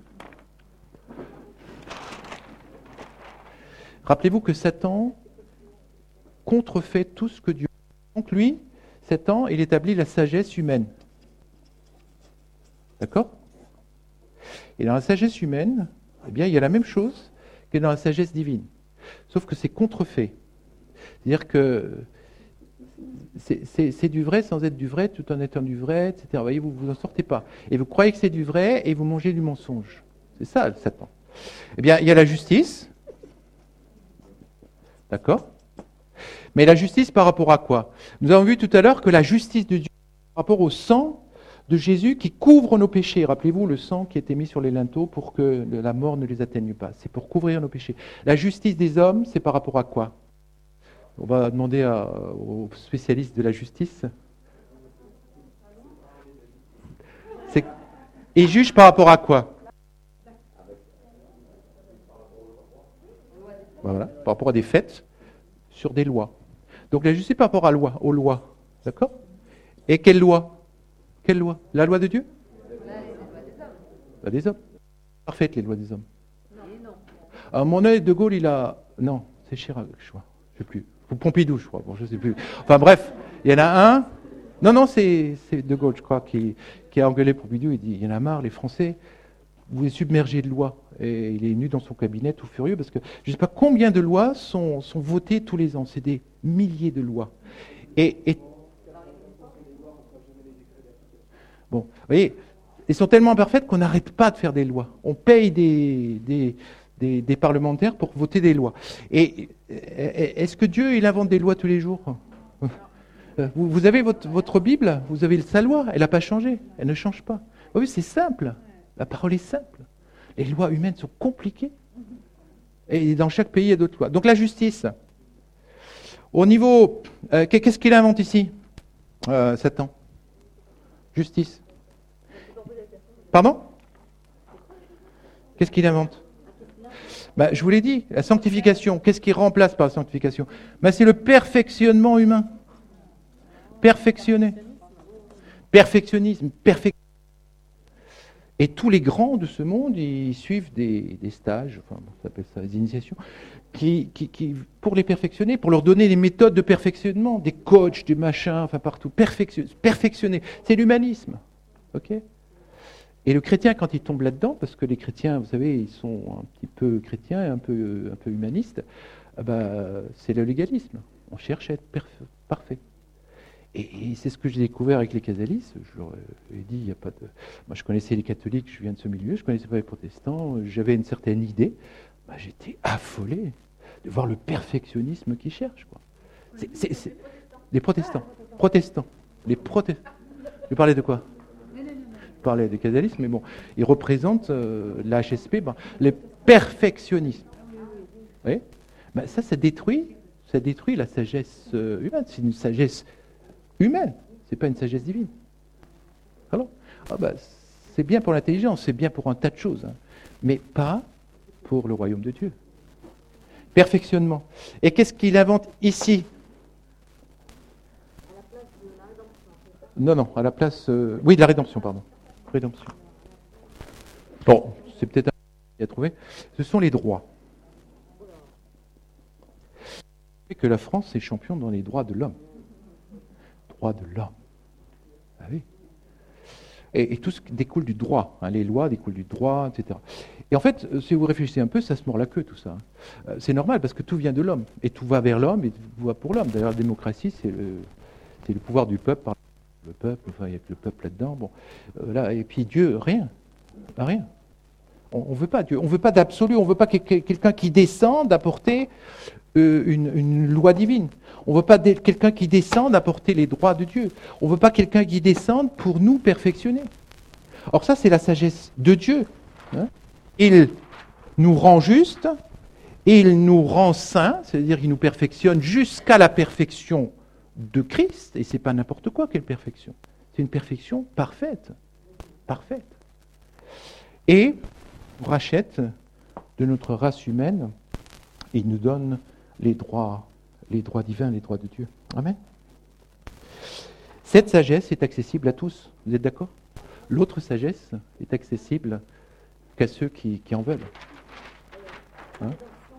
Rappelez-vous que Satan contrefait tout ce que Dieu... Donc lui, Satan, il établit la sagesse humaine. D'accord? Et dans la sagesse humaine, eh bien, il y a la même chose que dans la sagesse divine. Sauf que c'est contrefait. C'est-à-dire que c'est, c'est, c'est du vrai sans être du vrai, tout en étant du vrai, et cetera. Vous voyez, vous ne vous en sortez pas. Et vous croyez que c'est du vrai et vous mangez du mensonge. C'est ça, le Satan. Eh bien, il y a la justice. D'accord? Mais la justice par rapport à quoi? Nous avons vu tout à l'heure que la justice de Dieu par rapport au sang de Jésus qui couvre nos péchés. Rappelez-vous le sang qui était mis sur les linteaux pour que la mort ne les atteigne pas. C'est pour couvrir nos péchés. La justice des hommes, c'est par rapport à quoi? On va demander à, aux spécialistes de la justice. C'est, et juge par rapport à quoi? Voilà, par rapport à des faits sur des lois. Donc la justice par rapport à loi, aux lois. D'accord? Et quelle loi? Quelle loi? La loi de Dieu? La des hommes. Parfaite, les lois des hommes. À mon œil, De Gaulle, il a... Non, c'est Chirac, je crois. Je ne sais plus. Ou Pompidou, je crois. Bon, je sais plus. Enfin bref, il y en a un. Non, non, c'est, c'est De Gaulle, je crois, qui, qui a engueulé Pompidou. Il dit, il y en a marre, les Français, vous êtes submergés de lois. Et il est venu dans son cabinet tout furieux parce que je ne sais pas combien de lois sont, sont votées tous les ans. C'est des milliers de lois. Et, et bon, vous voyez, elles sont tellement imparfaites qu'on n'arrête pas de faire des lois. On paye des, des, des, des parlementaires pour voter des lois. Et est-ce que Dieu, il invente des lois tous les jours ? Vous, vous avez votre, votre Bible, vous avez sa loi, elle n'a pas changé, elle ne change pas. Oui, c'est simple, la parole est simple. Les lois humaines sont compliquées. Et dans chaque pays, il y a d'autres lois. Donc la justice. Au niveau, euh, qu'est-ce qu'il invente ici, euh, Satan ? Justice. Pardon ? Qu'est-ce qu'il invente ? Ben, je vous l'ai dit, la sanctification. Qu'est-ce qui remplace par la sanctification ? Ben, c'est le perfectionnement humain. Perfectionner. Perfectionnisme. Perfec... Et tous les grands de ce monde, ils suivent des, des stages, enfin, on s'appelle ça des initiations, qui, qui, qui, pour les perfectionner, pour leur donner des méthodes de perfectionnement, des coachs, des machins, enfin partout. Perfectionner. Perfectionner. C'est l'humanisme. Ok ? Et le chrétien, quand il tombe là-dedans, parce que les chrétiens, vous savez, ils sont un petit peu chrétiens et un peu, un peu humanistes, bah, c'est le légalisme. On cherche à être perf- parfait. Et, et c'est ce que j'ai découvert avec les Casalis. Je leur ai dit, il n'y a pas de... Moi, je connaissais les catholiques, je viens de ce milieu, je ne connaissais pas les protestants, j'avais une certaine idée. Bah, j'étais affolé de voir le perfectionnisme qu'ils cherchent, quoi. C'est, c'est, c'est... Les protestants. Protestants. Les protestants. Je parlais de quoi ? Je parlais des Casalis, mais bon, ils représentent euh, la H S P, ben, les perfectionnistes. Vous voyez ? Ben, ça, ça détruit, ça détruit la sagesse euh, humaine. C'est une sagesse humaine, c'est pas une sagesse divine. Alors, ah ben, c'est bien pour l'intelligence, c'est bien pour un tas de choses, hein, mais pas pour le royaume de Dieu. Perfectionnement. Et qu'est-ce qu'il invente ici ? Non, non, à la place... Euh, oui, de la rédemption, pardon. Rédemption. Bon, c'est peut-être un à trouver. Ce sont les droits. Et que la France est champion dans les droits de l'homme. Droits de l'homme. Ah oui. Et, et tout ce qui découle du droit. Hein, les lois découlent du droit, et cetera. Et en fait, si vous réfléchissez un peu, ça se mord la queue, tout ça. Euh, c'est normal, parce que tout vient de l'homme. Et tout va vers l'homme, et tout va pour l'homme. D'ailleurs, la démocratie, c'est le, c'est le pouvoir du peuple par le peuple, enfin, il y a que le peuple là-dedans. Bon, euh, là, et puis Dieu, rien. Rien. On ne veut pas Dieu. On ne veut pas d'absolu. On ne veut pas que, que, quelqu'un qui descende apporter euh, une, une loi divine. On ne veut pas de, quelqu'un qui descende apporter les droits de Dieu. On ne veut pas quelqu'un qui descende pour nous perfectionner. Or ça, c'est la sagesse de Dieu. Hein. Il nous rend justes, et il nous rend saints, c'est-à-dire qu'il nous perfectionne jusqu'à la perfection de Christ, et c'est pas n'importe quoi quelle perfection. C'est une perfection parfaite. Parfaite. Et nous rachète de notre race humaine et il nous donne les droits, les droits divins, les droits de Dieu. Amen. Cette sagesse est accessible à tous. Vous êtes d'accord ? L'autre sagesse est accessible qu'à ceux qui, qui en veulent. Hein ? Hein ?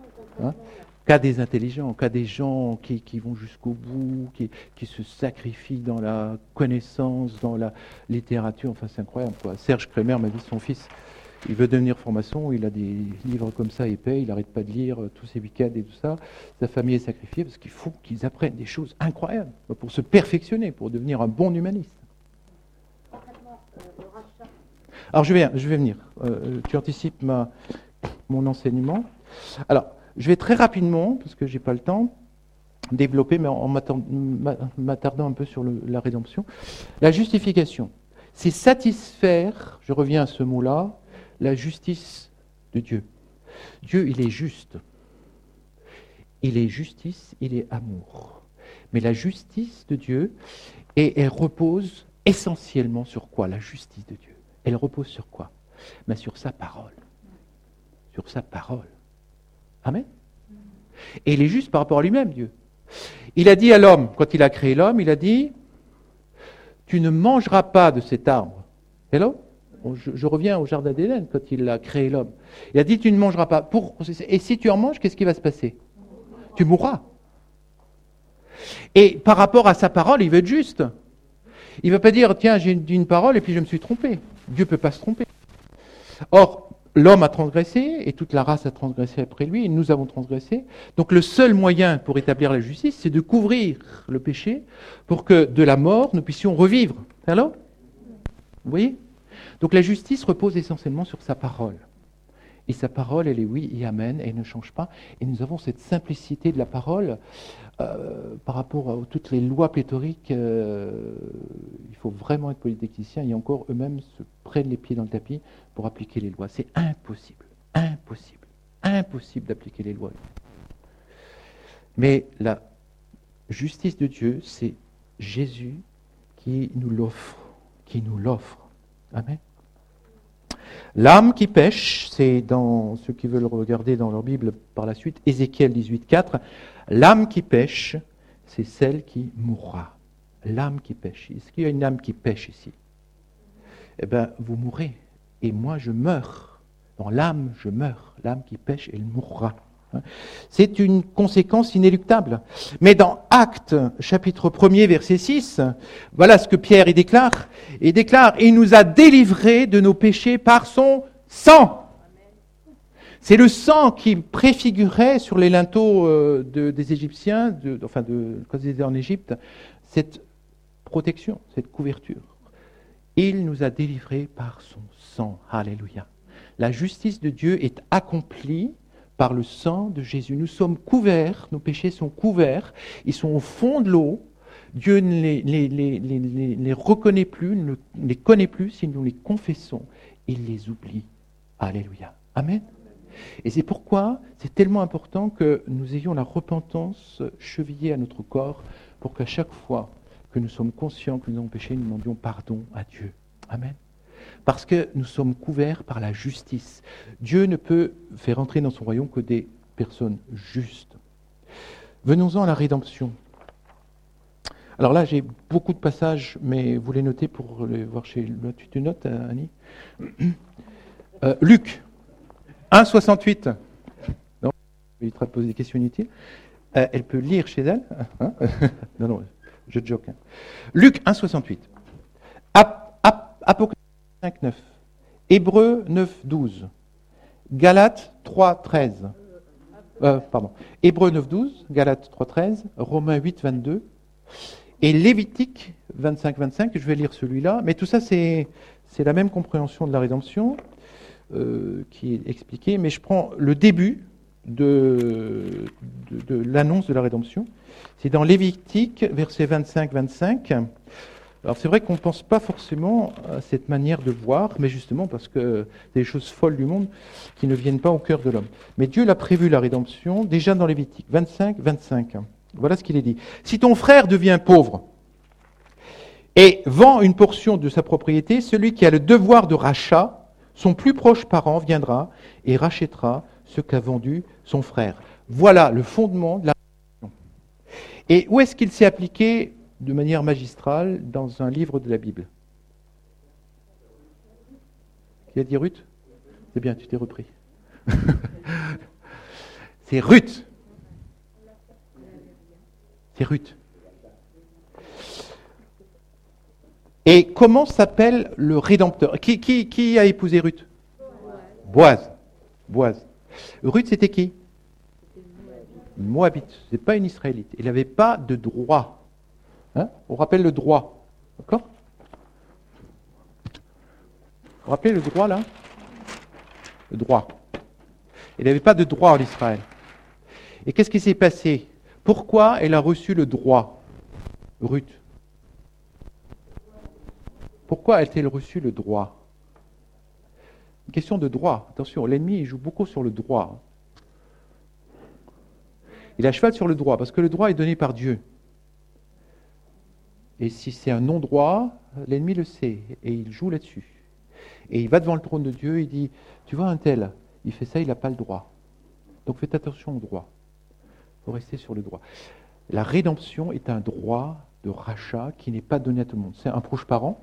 Qu'à des intelligents, qu'à des gens qui, qui vont jusqu'au bout, qui, qui se sacrifient dans la connaissance, dans la littérature. Enfin, c'est incroyable, quoi. Serge Kremer m'a dit, son fils, il veut devenir franc-maçon, il a des livres comme ça épais, il n'arrête pas de lire tous ses week-ends et tout ça. Sa famille est sacrifiée parce qu'il faut qu'ils apprennent des choses incroyables pour se perfectionner, pour devenir un bon humaniste. Alors, je vais, je vais venir. Euh, tu anticipes ma, mon enseignement. Alors, je vais très rapidement, parce que je n'ai pas le temps, développer, mais en m'attardant un peu sur le, la rédemption. La justification, c'est satisfaire, je reviens à ce mot-là, la justice de Dieu. Dieu, il est juste. Il est justice, il est amour. Mais la justice de Dieu, et elle repose essentiellement sur quoi ? La justice de Dieu. Elle repose sur quoi ? Ben, sur sa parole. Sur sa parole. Amen. Et il est juste par rapport à lui-même, Dieu. Il a dit à l'homme, quand il a créé l'homme, il a dit, tu ne mangeras pas de cet arbre. Hello ? je, je reviens au jardin d'Éden, quand il a créé l'homme. Il a dit, tu ne mangeras pas. Pour, et si tu en manges, qu'est-ce qui va se passer ? Tu mourras. Et par rapport à sa parole, il veut être juste. Il ne va pas dire, tiens, j'ai dit une parole et puis je me suis trompé. Dieu ne peut pas se tromper. Or, l'homme a transgressé et toute la race a transgressé après lui et nous avons transgressé. Donc le seul moyen pour établir la justice, c'est de couvrir le péché pour que de la mort, nous puissions revivre. Alors, vous voyez ? Donc la justice repose essentiellement sur sa parole. Et sa parole, elle est oui et amen, et elle ne change pas. Et nous avons cette simplicité de la parole euh, par rapport à toutes les lois pléthoriques. Euh, il faut vraiment être polytechnicien, et encore eux-mêmes se prennent les pieds dans le tapis pour appliquer les lois. C'est impossible, impossible, impossible d'appliquer les lois. Mais la justice de Dieu, c'est Jésus qui nous l'offre, qui nous l'offre. Amen. L'âme qui pêche, c'est dans ceux qui veulent regarder dans leur Bible par la suite, Ézéchiel dix-huit, quatre, l'âme qui pêche, c'est celle qui mourra. L'âme qui pêche. Est-ce qu'il y a une âme qui pêche ici ? Eh bien, vous mourrez. Et moi, je meurs. Dans l'âme, je meurs. L'âme qui pêche, elle mourra. C'est une conséquence inéluctable. Mais dans Actes, chapitre premier, verset six, voilà ce que Pierre y déclare. Il déclare, il nous a délivrés de nos péchés par son sang. C'est le sang qui préfigurait sur les linteaux euh, de, des Égyptiens, de, enfin de, quand ils étaient en Égypte, cette protection, cette couverture. Il nous a délivrés par son sang. Alléluia. La justice de Dieu est accomplie par le sang de Jésus. Nous sommes couverts, nos péchés sont couverts, ils sont au fond de l'eau. Dieu ne les, les, les, les, les, les reconnaît plus, ne les connaît plus, si nous les confessons, il les oublie. Alléluia. Amen. Et c'est pourquoi c'est tellement important que nous ayons la repentance chevillée à notre corps, pour qu'à chaque fois que nous sommes conscients que nous avons péché, nous demandions pardon à Dieu. Amen. Parce que nous sommes couverts par la justice. Dieu ne peut faire entrer dans son royaume que des personnes justes. Venons-en à la rédemption. Alors là, j'ai beaucoup de passages, mais vous les notez pour les voir chez... Tu te notes, Annie ? euh, Luc, un soixante-huit. Non, je vais lui poser des questions inutiles. Euh, elle peut lire chez elle. Hein non, non, je joke. Hein. Luc, un soixante-huit. Ap- ap- Apocalypse cinq neuf, Hébreux neuf douze, Galates trois treize, euh, pardon, Hébreux neuf douze, Galates trois treize, Romains huit vingt-deux et Lévitique vingt-cinq vingt-cinq. Je vais lire celui-là, mais tout ça c'est, c'est la même compréhension de la rédemption euh, qui est expliquée, mais je prends le début de, de, de l'annonce de la rédemption. C'est dans Lévitique, versets vingt-cinq vingt-cinq. Alors c'est vrai qu'on ne pense pas forcément à cette manière de voir, mais justement parce que c'est des choses folles du monde qui ne viennent pas au cœur de l'homme. Mais Dieu l'a prévu la rédemption déjà dans Lévitique vingt-cinq vingt-cinq. Voilà ce qu'il est dit. Si ton frère devient pauvre et vend une portion de sa propriété, celui qui a le devoir de rachat, son plus proche parent viendra et rachètera ce qu'a vendu son frère. Voilà le fondement de la rédemption. Et où est-ce qu'il s'est appliqué de manière magistrale dans un livre de la Bible? Qui a dit Ruth? C'est bien, tu t'es repris. C'est Ruth. C'est Ruth. Et comment s'appelle le Rédempteur? Qui, qui, qui a épousé Ruth? Boaz. Boaz. Ruth, c'était qui? Une Moabite. Ce n'est pas une Israélite. Il n'avait pas de droit. Hein? On rappelle le droit. D'accord? Vous rappelez le droit là? Le droit. Il n'avait pas de droit en Israël. Et qu'est-ce qui s'est passé? Pourquoi elle a reçu le droit, Ruth? Pourquoi a-t-elle reçu le droit? Une question de droit. Attention, l'ennemi il joue beaucoup sur le droit. Il a cheval sur le droit, parce que le droit est donné par Dieu. Et si c'est un non-droit, l'ennemi le sait, et il joue là-dessus. Et il va devant le trône de Dieu, et il dit, tu vois un tel, il fait ça, il n'a pas le droit. Donc faites attention au droit. Il faut rester sur le droit. La rédemption est un droit de rachat qui n'est pas donné à tout le monde. C'est un proche parent.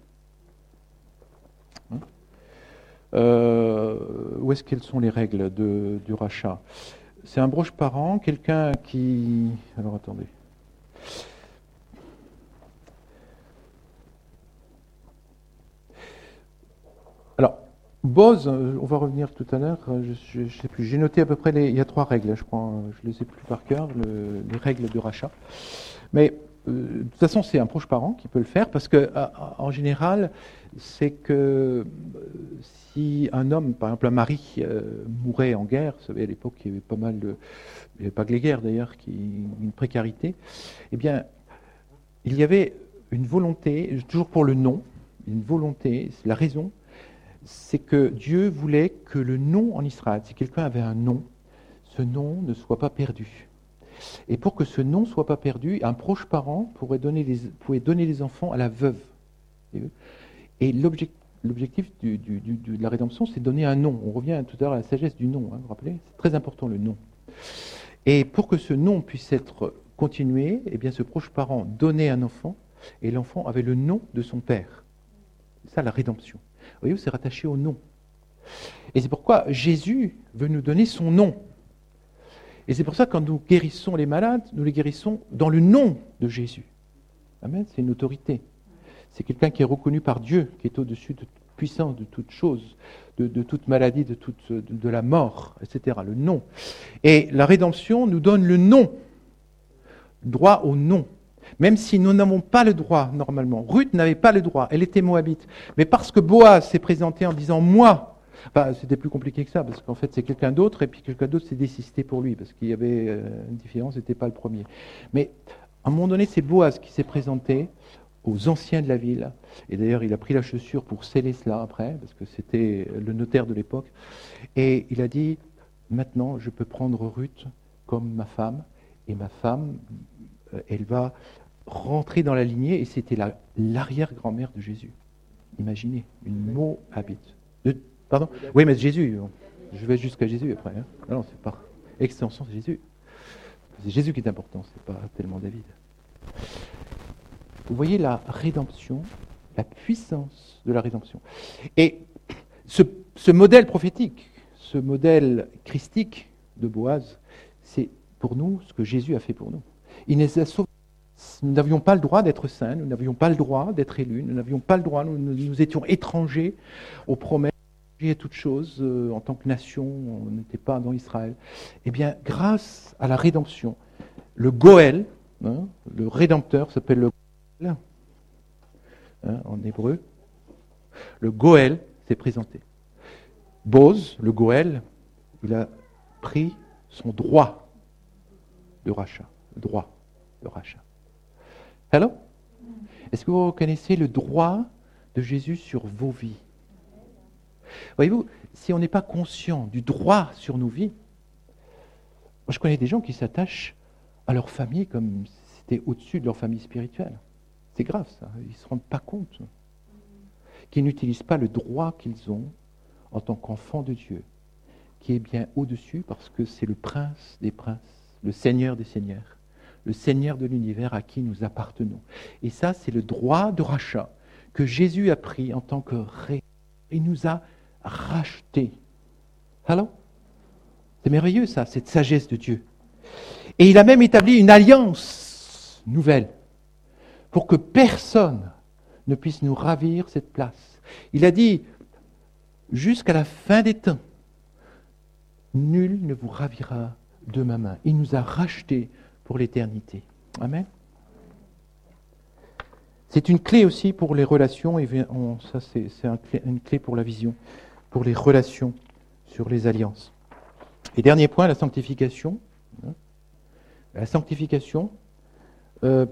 Hein euh, où est-ce quelles sont les règles de, du rachat? C'est un proche parent, quelqu'un qui... Alors attendez. Alors, Boz, on va revenir tout à l'heure, je ne sais plus, j'ai noté à peu près, les, il y a trois règles, je crois, je ne les ai plus par cœur, le, les règles de rachat. Mais euh, de toute façon, c'est un proche parent qui peut le faire, parce que en général, c'est que si un homme, par exemple un mari, euh, mourait en guerre, vous savez, à l'époque, il y avait pas mal de... Il n'y avait pas que les guerres d'ailleurs, qui, une précarité, eh bien, il y avait une volonté, toujours pour le nom, une volonté, la raison, c'est que Dieu voulait que le nom en Israël, si quelqu'un avait un nom, ce nom ne soit pas perdu. Et pour que ce nom ne soit pas perdu, un proche parent pourrait donner les, pouvait donner les enfants à la veuve. Et l'objectif, l'objectif du, du, du, de la rédemption, c'est de donner un nom. On revient tout à l'heure à la sagesse du nom, hein, vous vous rappelez ? C'est très important le nom. Et pour que ce nom puisse être continué, eh bien, ce proche parent donnait un enfant, et l'enfant avait le nom de son père. C'est ça la rédemption. Vous voyez, c'est rattaché au nom. Et c'est pourquoi Jésus veut nous donner son nom. Et c'est pour ça que quand nous guérissons les malades, nous les guérissons dans le nom de Jésus. Amen, c'est une autorité. C'est quelqu'un qui est reconnu par Dieu, qui est au-dessus de toute puissance, de toute chose, de, de toute maladie, de, toute, de, de la mort, et cetera. Le nom. Et la rédemption nous donne le nom, droit au nom. Même si nous n'avons pas le droit, normalement. Ruth n'avait pas le droit, elle était moabite. Mais parce que Boaz s'est présenté en disant « moi », enfin, c'était plus compliqué que ça, parce qu'en fait c'est quelqu'un d'autre, et puis quelqu'un d'autre s'est désisté pour lui, parce qu'il y avait une différence, c'était pas le premier. Mais à un moment donné, c'est Boaz qui s'est présenté aux anciens de la ville, et d'ailleurs il a pris la chaussure pour sceller cela après, parce que c'était le notaire de l'époque, et il a dit « maintenant je peux prendre Ruth comme ma femme, et ma femme, elle va rentrer dans la lignée, et c'était la, l'arrière-grand-mère de Jésus. Imaginez, une Moabite. De, pardon ? Oui, mais Jésus, je vais jusqu'à Jésus après. Hein. Non, non, c'est pas extension, c'est Jésus. C'est Jésus qui est important, c'est pas tellement David. Vous voyez la rédemption, la puissance de la rédemption. Et ce, ce modèle prophétique, ce modèle christique de Boaz, c'est pour nous ce que Jésus a fait pour nous. Il nous a sauvés. Nous n'avions pas le droit d'être saints, nous n'avions pas le droit d'être élus, nous n'avions pas le droit, nous, nous étions étrangers aux promesses, à toutes choses, euh, en tant que nation, on n'était pas dans Israël. Eh bien, grâce à la rédemption, le Goël, hein, le Rédempteur s'appelle le Goël, hein, en hébreu, le Goël s'est présenté. Boz, le Goël, il a pris son droit de rachat, le droit de rachat. Hello ? Est-ce que vous reconnaissez le droit de Jésus sur vos vies ? Voyez-vous, si on n'est pas conscient du droit sur nos vies, moi je connais des gens qui s'attachent à leur famille comme si c'était au-dessus de leur famille spirituelle. C'est grave ça, ils ne se rendent pas compte. Qui n'utilisent pas le droit qu'ils ont en tant qu'enfants de Dieu, qui est bien au-dessus parce que c'est le prince des princes, le seigneur des seigneurs. Le Seigneur de l'univers à qui nous appartenons. Et ça, c'est le droit de rachat que Jésus a pris en tant que ré. Il nous a rachetés. Alors, c'est merveilleux ça, cette sagesse de Dieu. Et il a même établi une alliance nouvelle pour que personne ne puisse nous ravir cette place. Il a dit, jusqu'à la fin des temps, nul ne vous ravira de ma main. Il nous a rachetés pour l'éternité. Amen. C'est une clé aussi pour les relations, et on, ça c'est, c'est un clé, une clé pour la vision, pour les relations sur les alliances. Et dernier point, la sanctification. La sanctification, euh,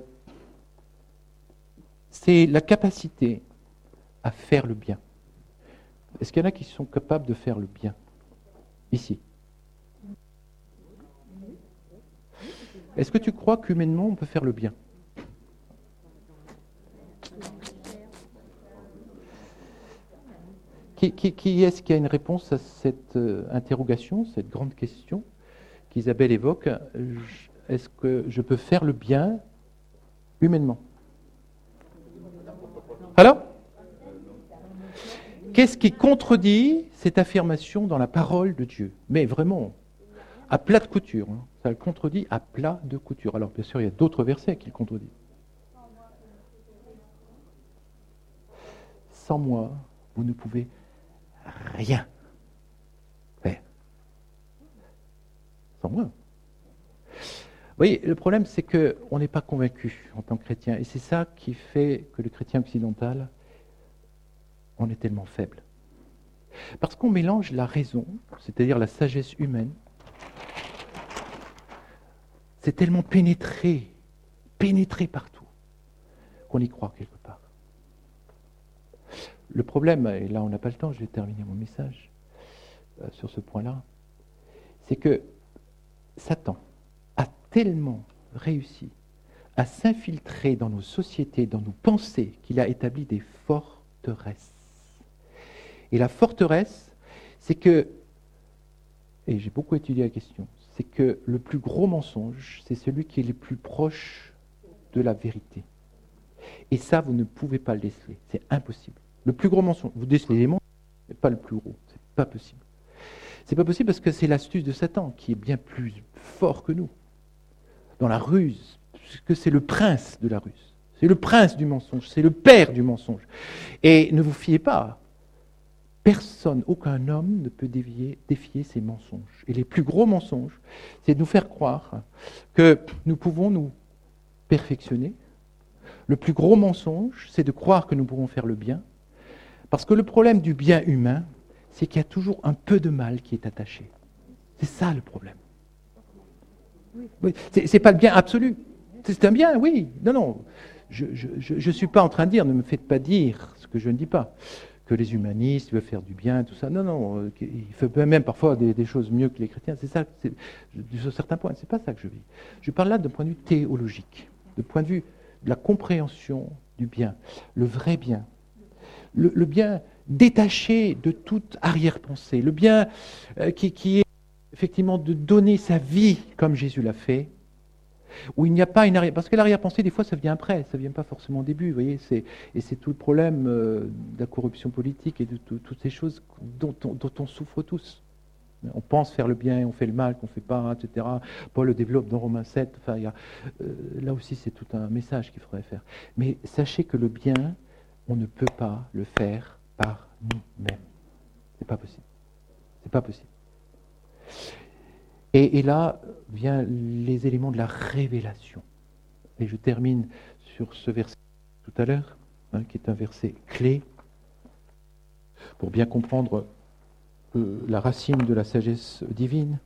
c'est la capacité à faire le bien. Est-ce qu'il y en a qui sont capables de faire le bien ? Ici. Est-ce que tu crois qu'humainement, on peut faire le bien ? Qui, qui, qui est-ce qui a une réponse à cette euh, interrogation, cette grande question qu'Isabelle évoque ? Est-ce que je peux faire le bien humainement ? Alors ? Qu'est-ce qui contredit cette affirmation dans la parole de Dieu ? Mais vraiment, à plat de couture. Hein. Ça le contredit à plat de couture. Alors bien sûr, il y a d'autres versets qui le contredisent. Sans moi, vous ne pouvez rien faire. Sans moi. Vous voyez, le problème, c'est qu'on n'est pas convaincu en tant que chrétien. Et c'est ça qui fait que le chrétien occidental, on est tellement faible. Parce qu'on mélange la raison, c'est-à-dire la sagesse humaine, c'est tellement pénétré, pénétré partout, qu'on y croit quelque part. Le problème, et là on n'a pas le temps, je vais terminer mon message euh, sur ce point-là, c'est que Satan a tellement réussi à s'infiltrer dans nos sociétés, dans nos pensées, qu'il a établi des forteresses. Et la forteresse, c'est que, et j'ai beaucoup étudié la question, c'est que le plus gros mensonge, c'est celui qui est le plus proche de la vérité. Et ça, vous ne pouvez pas le déceler, c'est impossible. Le plus gros mensonge, vous décelez les mensonges, mais pas le plus gros, c'est pas possible. C'est pas possible parce que c'est l'astuce de Satan qui est bien plus fort que nous. Dans la ruse, puisque c'est le prince de la ruse, c'est le prince du mensonge, c'est le père du mensonge. Et ne vous fiez pas. Personne, aucun homme ne peut dévier, défier ces mensonges. Et les plus gros mensonges, c'est de nous faire croire que nous pouvons nous perfectionner. Le plus gros mensonge, c'est de croire que nous pourrons faire le bien. Parce que le problème du bien humain, c'est qu'il y a toujours un peu de mal qui est attaché. C'est ça le problème. Oui, c'est, c'est pas le bien absolu. C'est un bien, oui. Non, non. Je ne suis pas en train de dire, ne me faites pas dire ce que je ne dis pas. Que les humanistes veulent faire du bien, tout ça. Non, non, euh, il fait même parfois des, des choses mieux que les chrétiens. C'est ça, c'est, sur certains points, c'est pas ça que je vis. Je parle là d'un point de vue théologique, de point de vue de la compréhension du bien, le vrai bien, le, le bien détaché de toute arrière-pensée, le bien euh, qui, qui est effectivement de donner sa vie comme Jésus l'a fait, où il n'y a pas une arrière... Parce que l'arrière-pensée, des fois, ça vient après, ça ne vient pas forcément au début, vous voyez, c'est... et c'est tout le problème euh, de la corruption politique et de tout, toutes ces choses dont on, dont on souffre tous. On pense faire le bien et on fait le mal qu'on ne fait pas, et cetera. Paul le développe dans Romains sept, enfin, il y a, euh, là aussi, c'est tout un message qu'il faudrait faire. Mais sachez que le bien, on ne peut pas le faire par nous-mêmes. C'est pas possible. C'est pas possible. Et, et là viennent les éléments de la révélation. Et je termine sur ce verset tout à l'heure, hein, qui est un verset clé, pour bien comprendre euh, la racine de la sagesse divine.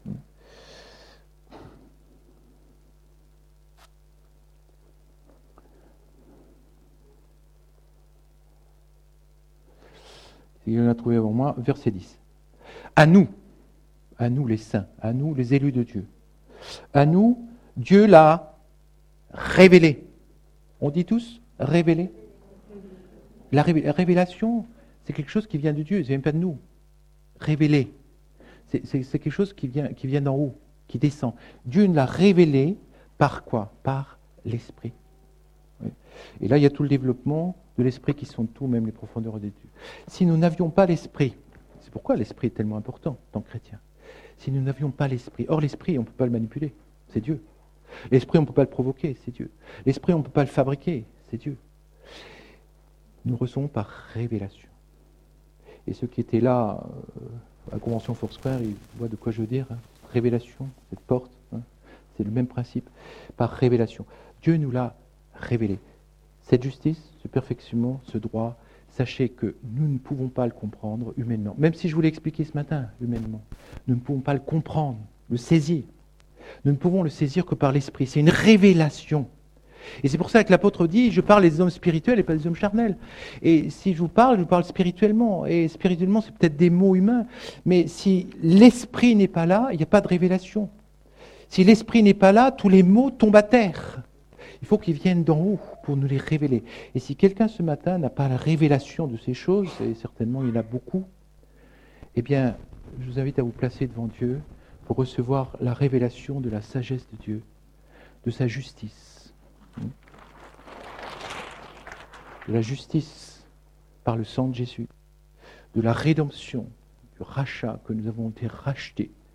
Il en a trouvé avant moi, verset dix. À nous, à nous les saints, à nous les élus de Dieu. À nous, Dieu l'a révélé. On dit tous révélé. La révélation, c'est quelque chose qui vient de Dieu, ça ne vient pas de nous. Révélé. C'est, c'est, c'est quelque chose qui vient, qui vient d'en haut, qui descend. Dieu nous l'a révélé par quoi ? Par l'Esprit. Oui. Et là, il y a tout le développement de l'Esprit qui sont tout, même les profondeurs de Dieu. Si nous n'avions pas l'Esprit, c'est pourquoi l'Esprit est tellement important en tant que chrétien. Si nous n'avions pas l'Esprit, or l'Esprit, on ne peut pas le manipuler, c'est Dieu. L'Esprit, on ne peut pas le provoquer, c'est Dieu. L'Esprit, on ne peut pas le fabriquer, c'est Dieu. Nous recevons par révélation. Et ceux qui étaient là euh, à la Convention Foursquare, ils voient de quoi je veux dire. Hein. Révélation, cette porte, hein, c'est le même principe. Par révélation. Dieu nous l'a révélé. Cette justice, ce perfectionnement, ce droit, sachez que nous ne pouvons pas le comprendre humainement. Même si je vous l'ai expliqué ce matin, humainement, nous ne pouvons pas le comprendre, le saisir. Nous ne pouvons le saisir que par l'Esprit. C'est une révélation. Et c'est pour ça que l'apôtre dit, je parle des hommes spirituels et pas des hommes charnels. Et si je vous parle, je vous parle spirituellement. Et spirituellement, c'est peut-être des mots humains. Mais si l'Esprit n'est pas là, il n'y a pas de révélation. Si l'Esprit n'est pas là, tous les mots tombent à terre. Il faut qu'ils viennent d'en haut pour nous les révéler. Et si quelqu'un ce matin n'a pas la révélation de ces choses, et certainement il y en a beaucoup, eh bien, je vous invite à vous placer devant Dieu pour recevoir la révélation de la sagesse de Dieu, de sa justice. De la justice par le sang de Jésus, de la rédemption, du rachat, que nous avons été rachetés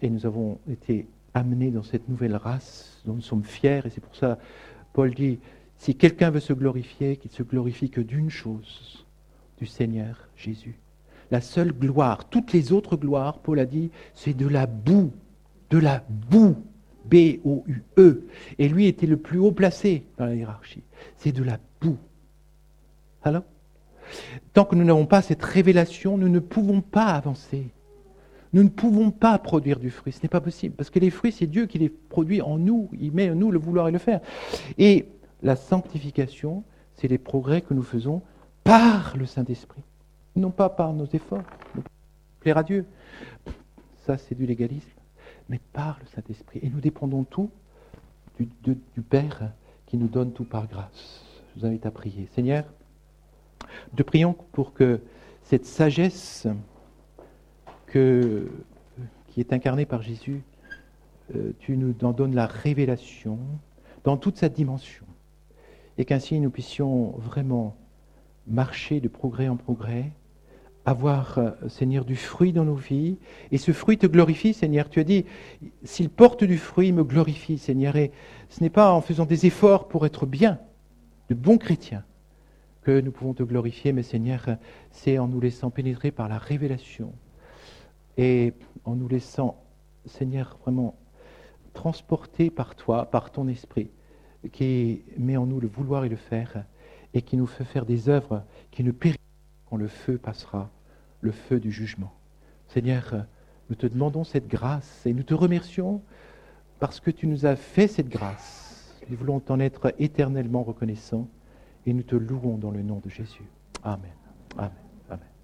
et nous avons été amenés dans cette nouvelle race dont nous sommes fiers. Et c'est pour ça, Paul dit, si quelqu'un veut se glorifier, qu'il se glorifie que d'une chose, du Seigneur Jésus. La seule gloire, toutes les autres gloires, Paul a dit, c'est de la boue, de la boue, B O U E. Et lui était le plus haut placé dans la hiérarchie. C'est de la boue. Alors, tant que nous n'avons pas cette révélation, nous ne pouvons pas avancer. Nous ne pouvons pas produire du fruit. Ce n'est pas possible. Parce que les fruits, c'est Dieu qui les produit en nous. Il met en nous le vouloir et le faire. Et la sanctification, c'est les progrès que nous faisons par le Saint-Esprit. Non pas par nos efforts. Pour plaire à Dieu. Ça, c'est du légalisme. Mais par le Saint-Esprit. Et nous dépendons tout du, de, du Père qui nous donne tout par grâce. Je vous invite à prier. Seigneur, nous te prions pour que cette sagesse que, qui est incarnée par Jésus, euh, tu nous en donnes la révélation dans toute sa dimension. Et qu'ainsi nous puissions vraiment marcher de progrès en progrès, avoir, euh, Seigneur, du fruit dans nos vies. Et ce fruit te glorifie, Seigneur. Tu as dit, s'il porte du fruit, il me glorifie, Seigneur. Et ce n'est pas en faisant des efforts pour être bien, de bons chrétiens, que nous pouvons te glorifier, mais Seigneur, c'est en nous laissant pénétrer par la révélation et en nous laissant, Seigneur, vraiment transporter par toi, par ton esprit, qui met en nous le vouloir et le faire, et qui nous fait faire des œuvres qui ne périssent quand le feu passera, le feu du jugement. Seigneur, nous te demandons cette grâce et nous te remercions parce que tu nous as fait cette grâce. Nous voulons t'en être éternellement reconnaissants et nous te louons dans le nom de Jésus. Amen. Amen.